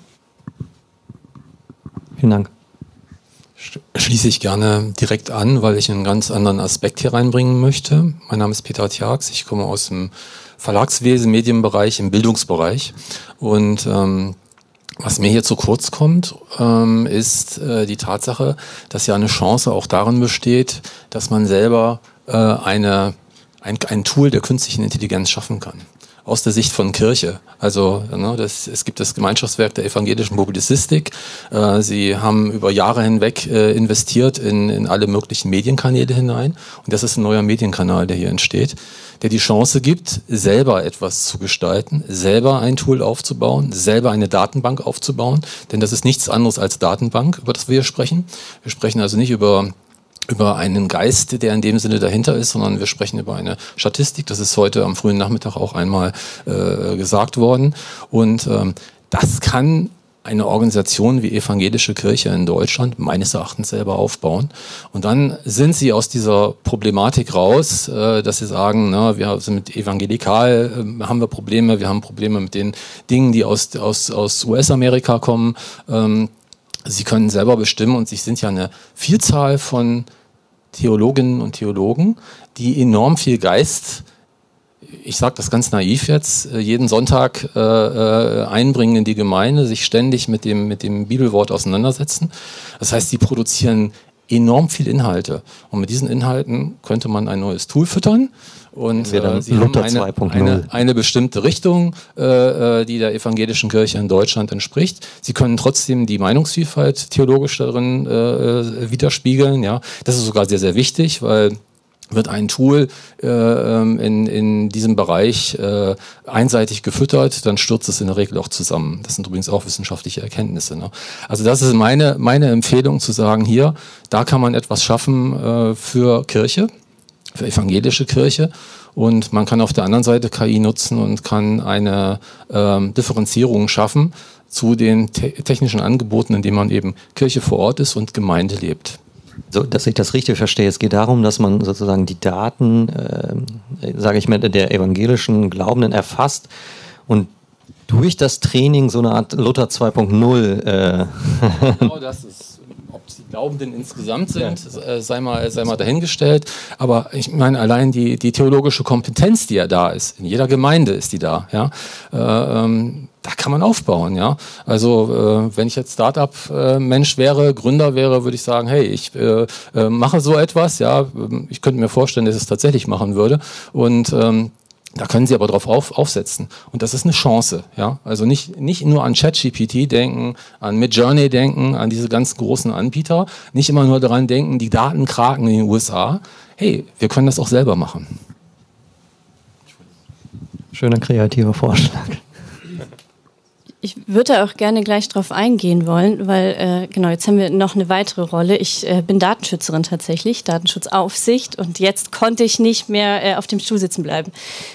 Vielen Dank. Schließe ich gerne direkt an, weil ich einen ganz anderen Aspekt hier reinbringen möchte. Mein Name ist Peter Tjax, ich komme aus dem Verlagswesen, Medienbereich, im Bildungsbereich. Und was mir hier zu kurz kommt, ist die Tatsache, dass ja eine Chance auch darin besteht, dass man selber ein Tool der künstlichen Intelligenz schaffen kann. Aus der Sicht von Kirche. Also es gibt das Gemeinschaftswerk der evangelischen Publizistik. Sie haben über Jahre hinweg investiert in alle möglichen Medienkanäle hinein. Und das ist ein neuer Medienkanal, der hier entsteht, der die Chance gibt, selber etwas zu gestalten, selber ein Tool aufzubauen, selber eine Datenbank aufzubauen. Denn das ist nichts anderes als Datenbank, über das wir hier sprechen. Wir sprechen also nicht über einen Geist, der in dem Sinne dahinter ist, sondern wir sprechen über eine Statistik. Das ist heute am frühen Nachmittag auch einmal gesagt worden. Und das kann eine Organisation wie Evangelische Kirche in Deutschland meines Erachtens selber aufbauen. Und dann sind sie aus dieser Problematik raus, dass sie sagen, wir sind mit evangelikal, haben wir Probleme, wir haben Probleme mit den Dingen, die aus US-Amerika kommen. Sie können selber bestimmen und sich sind ja eine Vielzahl von Theologinnen und Theologen, die enorm viel Geist, ich sage das ganz naiv jetzt, jeden Sonntag einbringen in die Gemeinde, sich ständig mit dem Bibelwort auseinandersetzen. Das heißt, sie produzieren enorm viel Inhalte. Und mit diesen Inhalten könnte man ein neues Tool füttern. Und sie haben eine bestimmte Richtung, die der evangelischen Kirche in Deutschland entspricht. Sie können trotzdem die Meinungsvielfalt theologisch darin widerspiegeln. Ja, das ist sogar sehr, sehr wichtig, weil wird ein Tool in diesem Bereich einseitig gefüttert, dann stürzt es in der Regel auch zusammen. Das sind übrigens auch wissenschaftliche Erkenntnisse. Ne? Also das ist meine Empfehlung zu sagen, hier, da kann man etwas schaffen für Kirche, für evangelische Kirche. Und man kann auf der anderen Seite KI nutzen und kann eine Differenzierung schaffen zu den technischen Angeboten, indem man eben Kirche vor Ort ist und Gemeinde lebt. So, dass ich das richtig verstehe. Es geht darum, dass man sozusagen die Daten, sage ich mal, der evangelischen Glaubenden erfasst und durch das Training so eine Art Luther 2.0. Genau das ist. Ob die Glaubenden insgesamt sind, sei mal dahingestellt. Aber ich meine, allein die theologische Kompetenz, die ja da ist, in jeder Gemeinde ist die da. Ja? Da kann man aufbauen. Ja? Also wenn ich jetzt Start-up-Mensch wäre, Gründer wäre, würde ich sagen, hey, ich mache so etwas. Ja, ich könnte mir vorstellen, dass ich es tatsächlich machen würde. Und da können Sie aber drauf aufsetzen. Und das ist eine Chance. Ja? Also nicht nur an ChatGPT denken, an Midjourney denken, an diese ganz großen Anbieter. Nicht immer nur daran denken, die Daten kraken in den USA. Hey, wir können das auch selber machen. Schöner kreativer Vorschlag. Ich würde auch gerne gleich drauf eingehen wollen, weil genau, jetzt haben wir noch eine weitere Rolle. Ich bin Datenschützerin tatsächlich, Datenschutzaufsicht, und jetzt konnte ich nicht mehr auf dem Stuhl sitzen bleiben.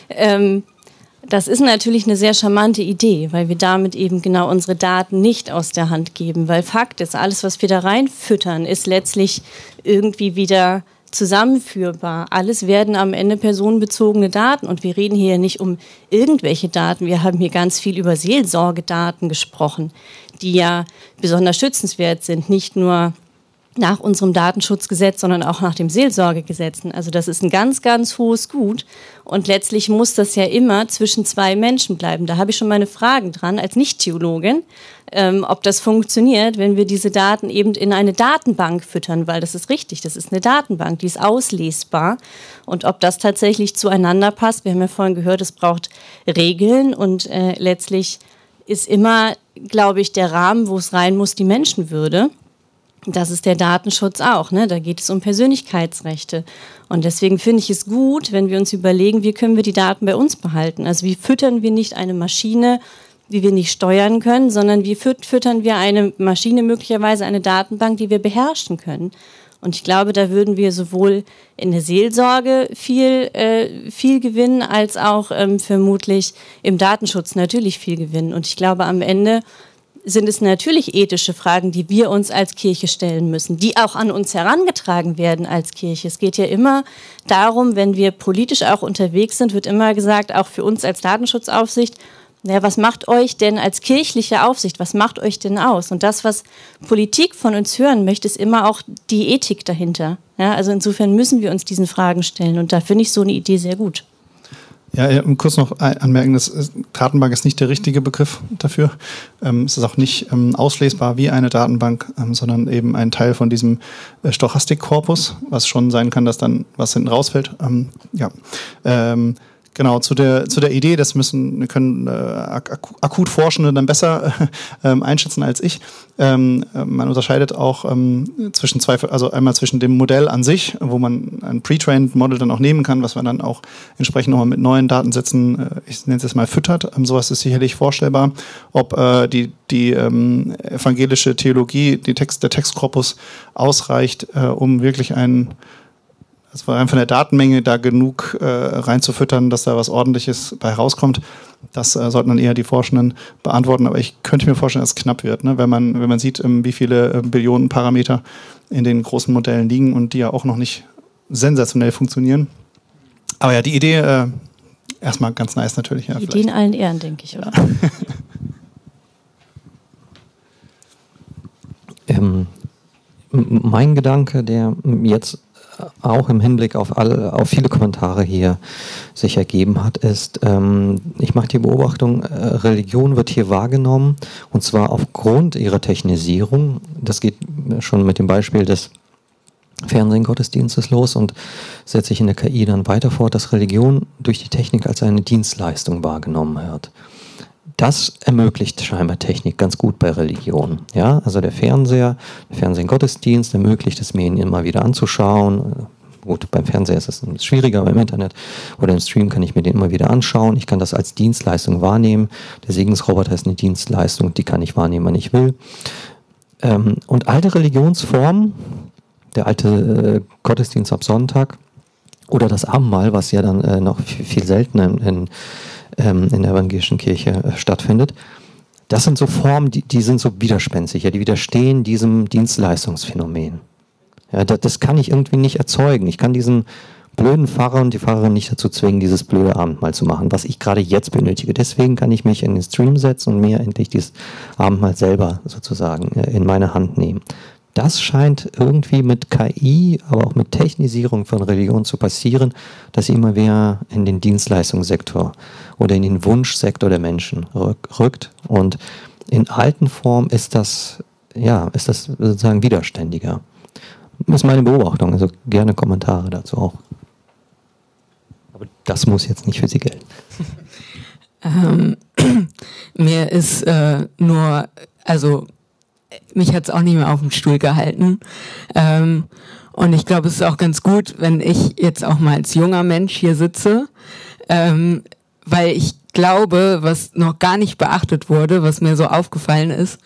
Das ist natürlich eine sehr charmante Idee, weil wir damit eben genau unsere Daten nicht aus der Hand geben, weil Fakt ist, alles, was wir da reinfüttern, ist letztlich irgendwie wieder zusammenführbar. Alles werden am Ende personenbezogene Daten, und wir reden hier nicht um irgendwelche Daten. Wir haben hier ganz viel über Seelsorgedaten gesprochen, die ja besonders schützenswert sind, nicht nur nach unserem Datenschutzgesetz, sondern auch nach dem Seelsorgegesetz. Also das ist ein ganz, ganz hohes Gut, und letztlich muss das ja immer zwischen zwei Menschen bleiben. Da habe ich schon meine Fragen dran als Nicht-Theologin, ob das funktioniert, wenn wir diese Daten eben in eine Datenbank füttern, weil das ist richtig, das ist eine Datenbank, die ist auslesbar, und ob das tatsächlich zueinander passt. Wir haben ja vorhin gehört, es braucht Regeln, und letztlich ist immer, glaube ich, der Rahmen, wo es rein muss, die Menschenwürde. Das ist der Datenschutz auch, ne? Da geht es um Persönlichkeitsrechte. Und deswegen finde ich es gut, wenn wir uns überlegen, wie können wir die Daten bei uns behalten. Also wie füttern wir nicht eine Maschine, die wir nicht steuern können, sondern wie füttern wir eine Maschine, möglicherweise eine Datenbank, die wir beherrschen können. Und ich glaube, da würden wir sowohl in der Seelsorge viel gewinnen, als auch vermutlich im Datenschutz natürlich viel gewinnen. Und ich glaube, am Ende sind es natürlich ethische Fragen, die wir uns als Kirche stellen müssen, die auch an uns herangetragen werden als Kirche. Es geht ja immer darum, wenn wir politisch auch unterwegs sind, wird immer gesagt, auch für uns als Datenschutzaufsicht, ja, was macht euch denn als kirchliche Aufsicht, was macht euch denn aus? Und das, was Politik von uns hören möchte, ist immer auch die Ethik dahinter. Ja, also insofern müssen wir uns diesen Fragen stellen, und da finde ich so eine Idee sehr gut. Ja, kurz noch anmerken, Datenbank ist nicht der richtige Begriff dafür. Es ist auch nicht auslesbar wie eine Datenbank, sondern eben ein Teil von diesem Stochastikkorpus, was schon sein kann, dass dann was hinten rausfällt. Genau, zu der Idee, können akut Forschende dann besser einschätzen als ich. Man unterscheidet auch zwischen einmal zwischen dem Modell an sich, wo man ein pre-trained Model dann auch nehmen kann, was man dann auch entsprechend nochmal mit neuen Datensätzen, ich nenne es jetzt mal, füttert. Sowas ist sicherlich vorstellbar. Ob die evangelische Theologie, der Textkorpus ausreicht, um wirklich es war einfach von der Datenmenge da genug reinzufüttern, dass da was Ordentliches bei rauskommt. Das sollten dann eher die Forschenden beantworten. Aber ich könnte mir vorstellen, dass es knapp wird, ne? Wenn man sieht, wie viele Billionen Parameter in den großen Modellen liegen und die ja auch noch nicht sensationell funktionieren. Aber ja, die Idee erstmal ganz nice natürlich. Ja, die Idee in allen Ehren, denke ich, oder? Mein Gedanke, der jetzt auch im Hinblick auf viele Kommentare hier sich ergeben hat, ist, ich mache die Beobachtung, Religion wird hier wahrgenommen, und zwar aufgrund ihrer Technisierung. Das geht schon mit dem Beispiel des Fernsehen-Gottesdienstes los und setzt sich in der KI dann weiter fort, dass Religion durch die Technik als eine Dienstleistung wahrgenommen wird. Das ermöglicht scheinbar Technik ganz gut bei Religion. Ja, also der Fernsehen-Gottesdienst ermöglicht es mir, ihn immer wieder anzuschauen. Gut, beim Fernseher ist es schwieriger, aber im Internet oder im Stream kann ich mir den immer wieder anschauen. Ich kann das als Dienstleistung wahrnehmen. Der Segensroboter ist eine Dienstleistung, die kann ich wahrnehmen, wann ich will. Und alte Religionsformen, der alte Gottesdienst ab Sonntag oder das Abendmahl, was ja dann noch viel seltener in der evangelischen Kirche stattfindet. Das sind so Formen, die sind so widerspenstig, ja, die widerstehen diesem Dienstleistungsphänomen. Ja, das kann ich irgendwie nicht erzeugen. Ich kann diesen blöden Pfarrer und die Pfarrerin nicht dazu zwingen, dieses blöde Abendmahl zu machen, was ich gerade jetzt benötige. Deswegen kann ich mich in den Stream setzen und mir endlich dieses Abendmahl selber sozusagen in meine Hand nehmen. Das scheint irgendwie mit KI, aber auch mit Technisierung von Religion zu passieren, dass sie immer mehr in den Dienstleistungssektor oder in den Wunschsektor der Menschen rückt. Und in alten Form ist das sozusagen widerständiger. Das ist meine Beobachtung, also gerne Kommentare dazu auch. Aber das muss jetzt nicht für Sie gelten. Mir ist mich hat es auch nicht mehr auf dem Stuhl gehalten. Und ich glaube, es ist auch ganz gut, wenn ich jetzt auch mal als junger Mensch hier sitze, weil ich glaube, was noch gar nicht beachtet wurde, was mir so aufgefallen ist,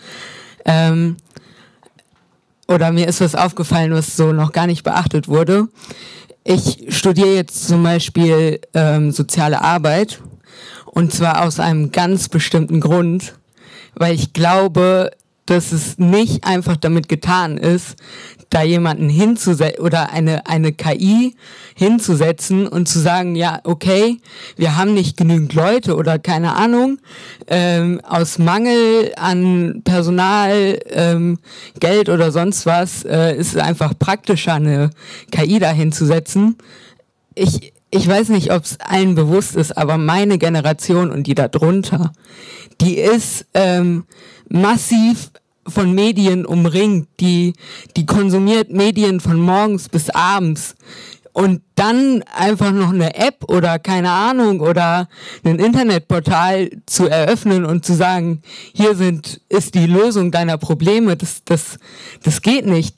oder mir ist was aufgefallen, was so noch gar nicht beachtet wurde. Ich studiere jetzt zum Beispiel soziale Arbeit, und zwar aus einem ganz bestimmten Grund, weil ich glaube, dass es nicht einfach damit getan ist, da jemanden hinzusetzen oder eine KI hinzusetzen und zu sagen, ja, okay, wir haben nicht genügend Leute oder keine Ahnung, aus Mangel an Personal, Geld oder sonst was, ist es einfach praktischer, eine KI da hinzusetzen. Ich weiß nicht, ob es allen bewusst ist, aber meine Generation und die da drunter, die ist massiv von Medien umringt, die konsumiert Medien von morgens bis abends, und dann einfach noch eine App oder keine Ahnung oder ein Internetportal zu eröffnen und zu sagen, hier ist die Lösung deiner Probleme, das geht nicht.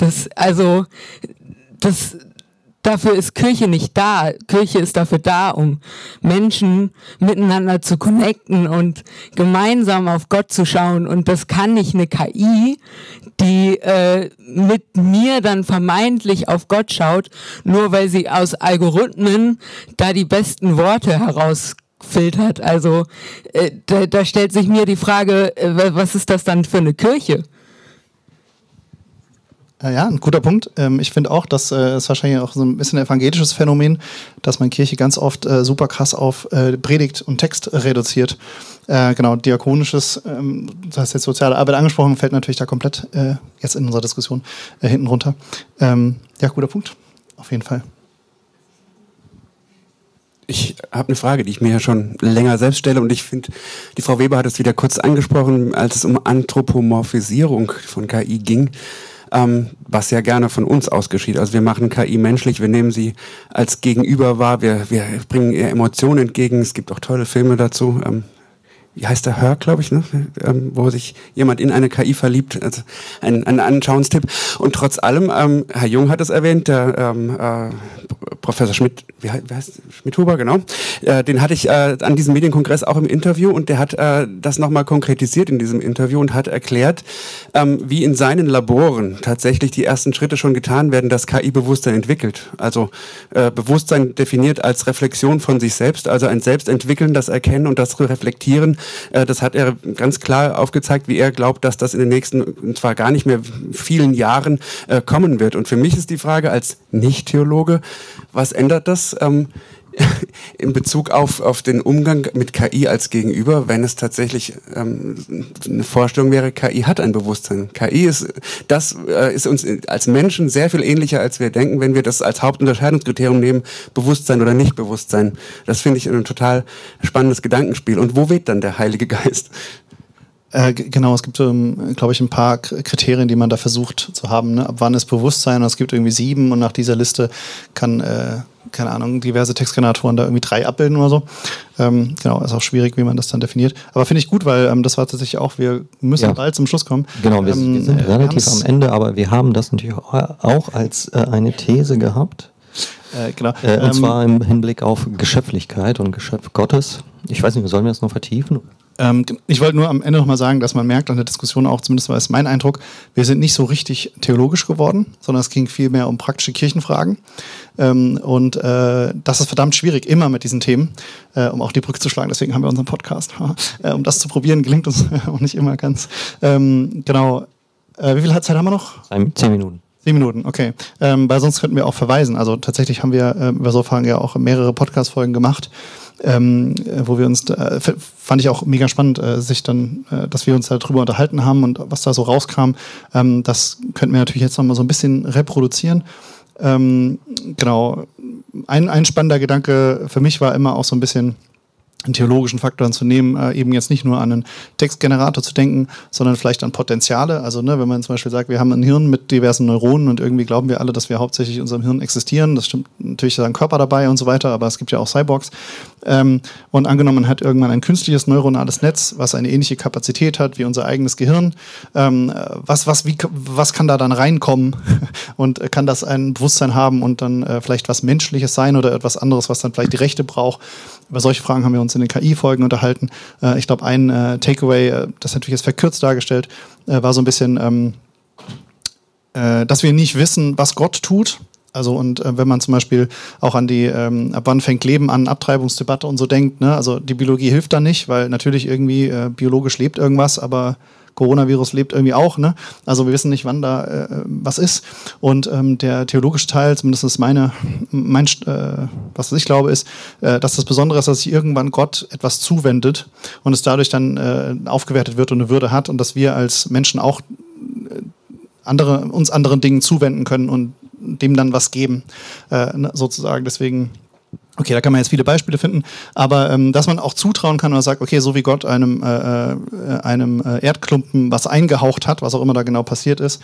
Dafür ist Kirche nicht da. Kirche ist dafür da, um Menschen miteinander zu connecten und gemeinsam auf Gott zu schauen. Und das kann nicht eine KI, die mit mir dann vermeintlich auf Gott schaut, nur weil sie aus Algorithmen da die besten Worte herausfiltert. Also da stellt sich mir die Frage, was ist das dann für eine Kirche? Ja, ein guter Punkt. Ich finde auch, das ist wahrscheinlich auch so ein bisschen ein evangelisches Phänomen, dass man Kirche ganz oft super krass auf Predigt und Text reduziert. Genau, diakonisches, das heißt jetzt soziale Arbeit angesprochen, fällt natürlich da komplett jetzt in unserer Diskussion hinten runter. Ja, guter Punkt, auf jeden Fall. Ich habe eine Frage, die ich mir ja schon länger selbst stelle, und ich finde, die Frau Weber hat es wieder kurz angesprochen, als es um Anthropomorphisierung von KI ging. Was ja gerne von uns ausgeschieht. Also wir machen KI menschlich, wir nehmen sie als Gegenüber wahr, wir bringen ihr Emotionen entgegen. Es gibt auch tolle Filme dazu. Wie heißt der? Her, glaube ich, ne? Wo sich jemand in eine KI verliebt. Also ein Anschauungstipp. Und trotz allem, Herr Jung hat es erwähnt, der Professor Schmidt, wie heißt Schmidhuber, genau. Den hatte ich an diesem Medienkongress auch im Interview, und der hat das nochmal konkretisiert in diesem Interview und hat erklärt, wie in seinen Laboren tatsächlich die ersten Schritte schon getan werden, dass KI Bewusstsein entwickelt. Also Bewusstsein definiert als Reflexion von sich selbst, also ein Selbstentwickeln, das Erkennen und das Reflektieren. Das hat er ganz klar aufgezeigt, wie er glaubt, dass das in den nächsten, und zwar gar nicht mehr vielen Jahren, kommen wird. Und für mich ist die Frage als Nicht-Theologe, was ändert das in Bezug auf den Umgang mit KI als Gegenüber, wenn es tatsächlich eine Vorstellung wäre, KI hat ein Bewusstsein. KI ist uns als Menschen sehr viel ähnlicher, als wir denken, wenn wir das als Hauptunterscheidungskriterium nehmen, Bewusstsein oder Nicht-Bewusstsein. Das finde ich ein total spannendes Gedankenspiel. Und wo weht dann der Heilige Geist? Genau, es gibt, glaube ich, ein paar Kriterien, die man da versucht zu haben. Ne? Ab wann ist Bewusstsein? Und es gibt irgendwie 7, und nach dieser Liste kann, keine Ahnung, diverse Textgeneratoren da irgendwie 3 abbilden oder so. Genau, ist auch schwierig, wie man das dann definiert. Aber finde ich gut, weil das war tatsächlich auch, wir müssen bald zum Schluss kommen. Genau, wir sind relativ am Ende, aber wir haben das natürlich auch als eine These gehabt. Genau. Und zwar im Hinblick auf Geschöpflichkeit und Geschöpf Gottes. Ich weiß nicht, sollen wir das noch vertiefen? Ich wollte nur am Ende nochmal sagen, dass man merkt an der Diskussion auch, zumindest war es mein Eindruck, wir sind nicht so richtig theologisch geworden, sondern es ging viel mehr um praktische Kirchenfragen. Und das ist verdammt schwierig, immer mit diesen Themen, um auch die Brücke zu schlagen. Deswegen haben wir unseren Podcast. Um das zu probieren, gelingt uns auch nicht immer ganz. Genau. Wie viel Zeit haben wir noch? 10 Minuten. 7 Minuten, okay. Weil sonst könnten wir auch verweisen. Also tatsächlich haben wir über so Fragen ja auch mehrere Podcast-Folgen gemacht, wo wir uns, fand ich auch mega spannend, dass wir uns darüber unterhalten haben und was da so rauskam. Das könnten wir natürlich jetzt nochmal so ein bisschen reproduzieren. Genau. Ein spannender Gedanke für mich war immer auch so ein bisschen einen theologischen Faktor zu nehmen, eben jetzt nicht nur an einen Textgenerator zu denken, sondern vielleicht an Potenziale. Also ne, wenn man zum Beispiel sagt, wir haben ein Hirn mit diversen Neuronen und irgendwie glauben wir alle, dass wir hauptsächlich in unserem Hirn existieren. Das stimmt, natürlich ist da ein Körper dabei und so weiter, aber es gibt ja auch Cyborgs. Und angenommen, man hat irgendwann ein künstliches neuronales Netz, was eine ähnliche Kapazität hat wie unser eigenes Gehirn. Was kann da dann reinkommen und kann das ein Bewusstsein haben und dann vielleicht was Menschliches sein oder etwas anderes, was dann vielleicht die Rechte braucht? Über solche Fragen haben wir uns in den KI-Folgen unterhalten. Ich glaube, ein Takeaway, das natürlich jetzt verkürzt dargestellt, war so ein bisschen, dass wir nicht wissen, was Gott tut. Also und wenn man zum Beispiel auch an die ab wann fängt Leben an, Abtreibungsdebatte und so denkt, ne? Also die Biologie hilft da nicht, weil natürlich irgendwie biologisch lebt irgendwas, aber Coronavirus lebt irgendwie auch, ne? Also wir wissen nicht, wann da was ist. Und der theologische Teil, zumindest ist was ich glaube, ist, dass das Besondere ist, dass sich irgendwann Gott etwas zuwendet und es dadurch dann aufgewertet wird und eine Würde hat und dass wir als Menschen auch uns anderen Dingen zuwenden können und dem dann was geben, sozusagen. Deswegen, okay, da kann man jetzt viele Beispiele finden, aber dass man auch zutrauen kann oder sagt, okay, so wie Gott einem Erdklumpen was eingehaucht hat, was auch immer da genau passiert ist,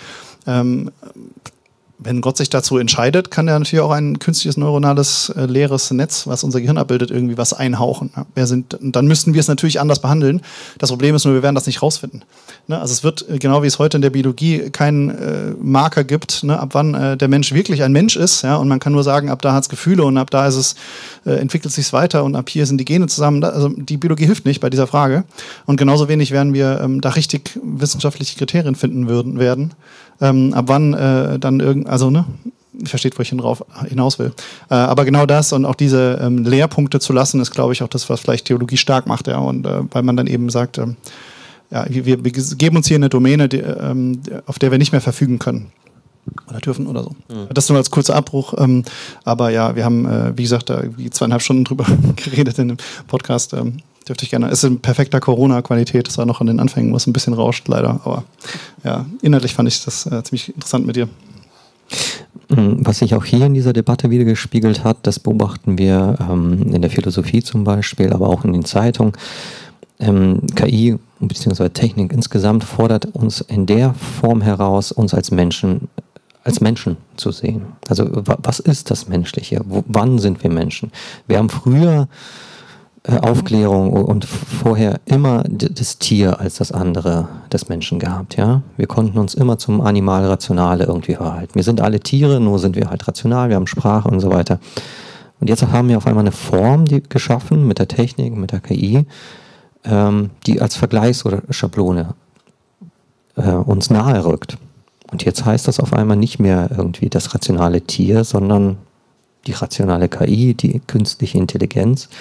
wenn Gott sich dazu entscheidet, kann er natürlich auch ein künstliches neuronales leeres Netz, was unser Gehirn abbildet, irgendwie was einhauchen. Ja, dann müssten wir es natürlich anders behandeln. Das Problem ist nur, wir werden das nicht rausfinden. Ne? Also es wird, genau wie es heute in der Biologie keinen Marker gibt, ne, ab wann der Mensch wirklich ein Mensch ist. Ja? Und man kann nur sagen, ab da hat es Gefühle und ab da ist es, entwickelt sich weiter und ab hier sind die Gene zusammen. Also die Biologie hilft nicht bei dieser Frage. Und genauso wenig werden wir da richtig wissenschaftliche Kriterien finden werden. Ab wann dann ich verstehe, wo ich hinaus will. Aber genau das und auch diese Lehrpunkte zu lassen, ist, glaube ich, auch das, was vielleicht Theologie stark macht, ja. Und weil man dann eben sagt, wir geben uns hier eine Domäne, auf der wir nicht mehr verfügen können. Oder dürfen oder so. Das nur als kurzer Abbruch. Aber ja, wir haben, wie gesagt, da 2,5 Stunden drüber geredet in dem Podcast. Dürfte ich gerne. Es ist in perfekter Corona-Qualität. Das war noch an den Anfängen, wo es ein bisschen rauscht, leider. Aber ja, inhaltlich fand ich das ziemlich interessant mit dir. Was sich auch hier in dieser Debatte wieder gespiegelt hat, das beobachten wir in der Philosophie zum Beispiel, aber auch in den Zeitungen. KI bzw. Technik insgesamt fordert uns in der Form heraus, uns als Menschen zu sehen. Also was ist das Menschliche? Wann sind wir Menschen? Wir haben früher Aufklärung und vorher immer das Tier als das andere des Menschen gehabt, ja. Wir konnten uns immer zum Animal-Rationale irgendwie verhalten. Wir sind alle Tiere, nur sind wir halt rational, wir haben Sprache und so weiter. Und jetzt haben wir auf einmal eine Form geschaffen mit der Technik, mit der KI, die als Vergleichs- oder Schablone uns nahe rückt. Und jetzt heißt das auf einmal nicht mehr irgendwie das rationale Tier, sondern die rationale KI, die künstliche Intelligenz.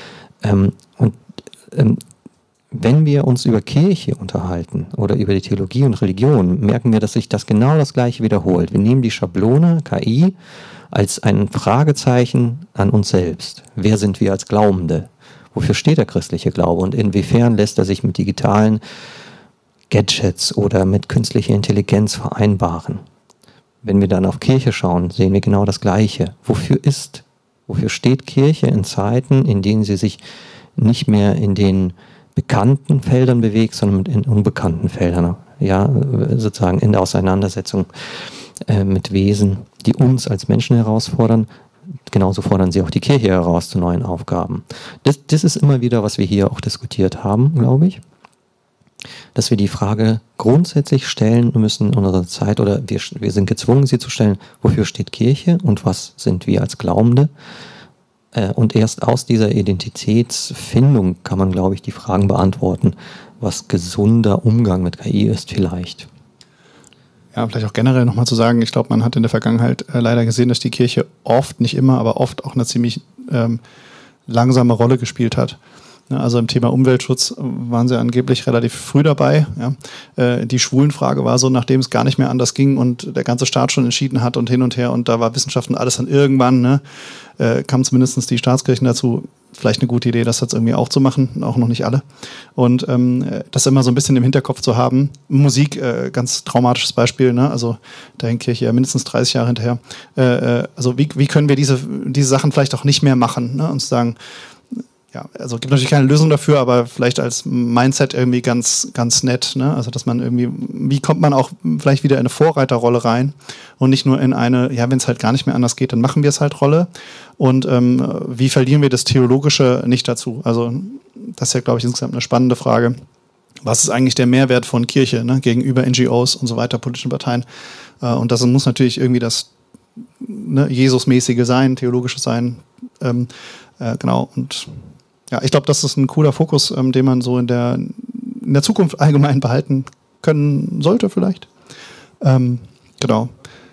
Wenn wir uns über Kirche unterhalten oder über die Theologie und Religion, merken wir, dass sich das genau das Gleiche wiederholt. Wir nehmen die Schablone KI als ein Fragezeichen an uns selbst. Wer sind wir als Glaubende? Wofür steht der christliche Glaube? Und inwiefern lässt er sich mit digitalen Gadgets oder mit künstlicher Intelligenz vereinbaren? Wenn wir dann auf Kirche schauen, sehen wir genau das Gleiche. Wofür steht Kirche in Zeiten, in denen sie sich nicht mehr in den bekannten Feldern bewegt, sondern in unbekannten Feldern, ja, sozusagen in der Auseinandersetzung mit Wesen, die uns als Menschen herausfordern. Genauso fordern sie auch die Kirche heraus zu neuen Aufgaben. Das ist immer wieder, was wir hier auch diskutiert haben, glaube ich. Dass wir die Frage grundsätzlich stellen müssen in unserer Zeit, oder wir sind gezwungen, sie zu stellen, wofür steht Kirche und was sind wir als Glaubende? Und erst aus dieser Identitätsfindung kann man, glaube ich, die Fragen beantworten, was gesunder Umgang mit KI ist vielleicht. Ja, vielleicht auch generell nochmal zu sagen, ich glaube, man hat in der Vergangenheit leider gesehen, dass die Kirche oft, nicht immer, aber oft auch eine ziemlich langsame Rolle gespielt hat. Also im Thema Umweltschutz waren sie angeblich relativ früh dabei. Ja. Die Schwulenfrage war so, nachdem es gar nicht mehr anders ging und der ganze Staat schon entschieden hat und hin und her und da war Wissenschaft und alles dann irgendwann, ne, kamen zumindest die Staatskirchen dazu, vielleicht eine gute Idee, das jetzt irgendwie auch zu machen, auch noch nicht alle. Und das immer so ein bisschen im Hinterkopf zu haben. Musik, ganz traumatisches Beispiel, ne? Also da hängt Kirche ja mindestens 30 Jahre hinterher. Also wie können wir diese Sachen vielleicht auch nicht mehr machen, ne? Und zu sagen, ja, also gibt natürlich keine Lösung dafür, aber vielleicht als Mindset irgendwie ganz, ganz nett, ne? Also dass man irgendwie, wie kommt man auch vielleicht wieder in eine Vorreiterrolle rein und nicht nur in eine, ja, wenn es halt gar nicht mehr anders geht, dann machen wir es halt Rolle. Und wie verlieren wir das Theologische nicht dazu? Also das ist ja, glaube ich, insgesamt eine spannende Frage. Was ist eigentlich der Mehrwert von Kirche, ne, gegenüber NGOs und so weiter, politischen Parteien? Und das muss natürlich irgendwie das, ne, Jesus-mäßige sein, theologische sein. Genau, und Ja, ich glaube, das ist ein cooler Fokus, den man so in der Zukunft allgemein behalten können sollte vielleicht. Genau.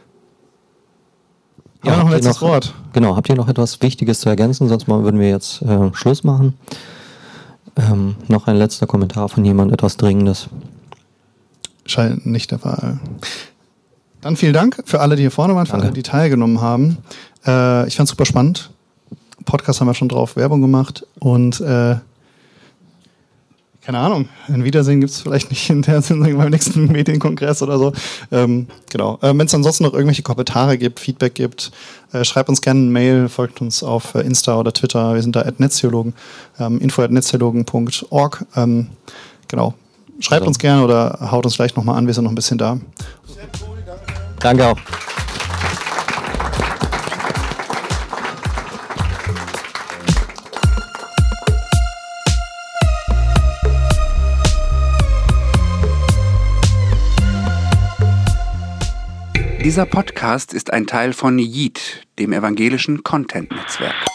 Ja, noch ein letztes Wort. Genau, habt ihr noch etwas Wichtiges zu ergänzen? Sonst würden wir jetzt Schluss machen. Noch ein letzter Kommentar von jemand, etwas Dringendes. Scheint nicht der Fall. Dann vielen Dank für alle, die hier vorne waren, für alle, die teilgenommen haben. Ich fand es super spannend. Podcast haben wir schon drauf Werbung gemacht und keine Ahnung, ein Wiedersehen gibt es vielleicht nicht in der Sendung beim nächsten Medienkongress oder so. Genau. Wenn es ansonsten noch irgendwelche Kommentare gibt, Feedback gibt, schreibt uns gerne eine Mail, folgt uns auf Insta oder Twitter. Wir sind da @Netztheologen, info@netztheologen.org. Genau. Schreibt uns gerne oder haut uns vielleicht nochmal an, wir sind noch ein bisschen da. Danke auch. Dieser Podcast ist ein Teil von Yeet, dem evangelischen Content-Netzwerk.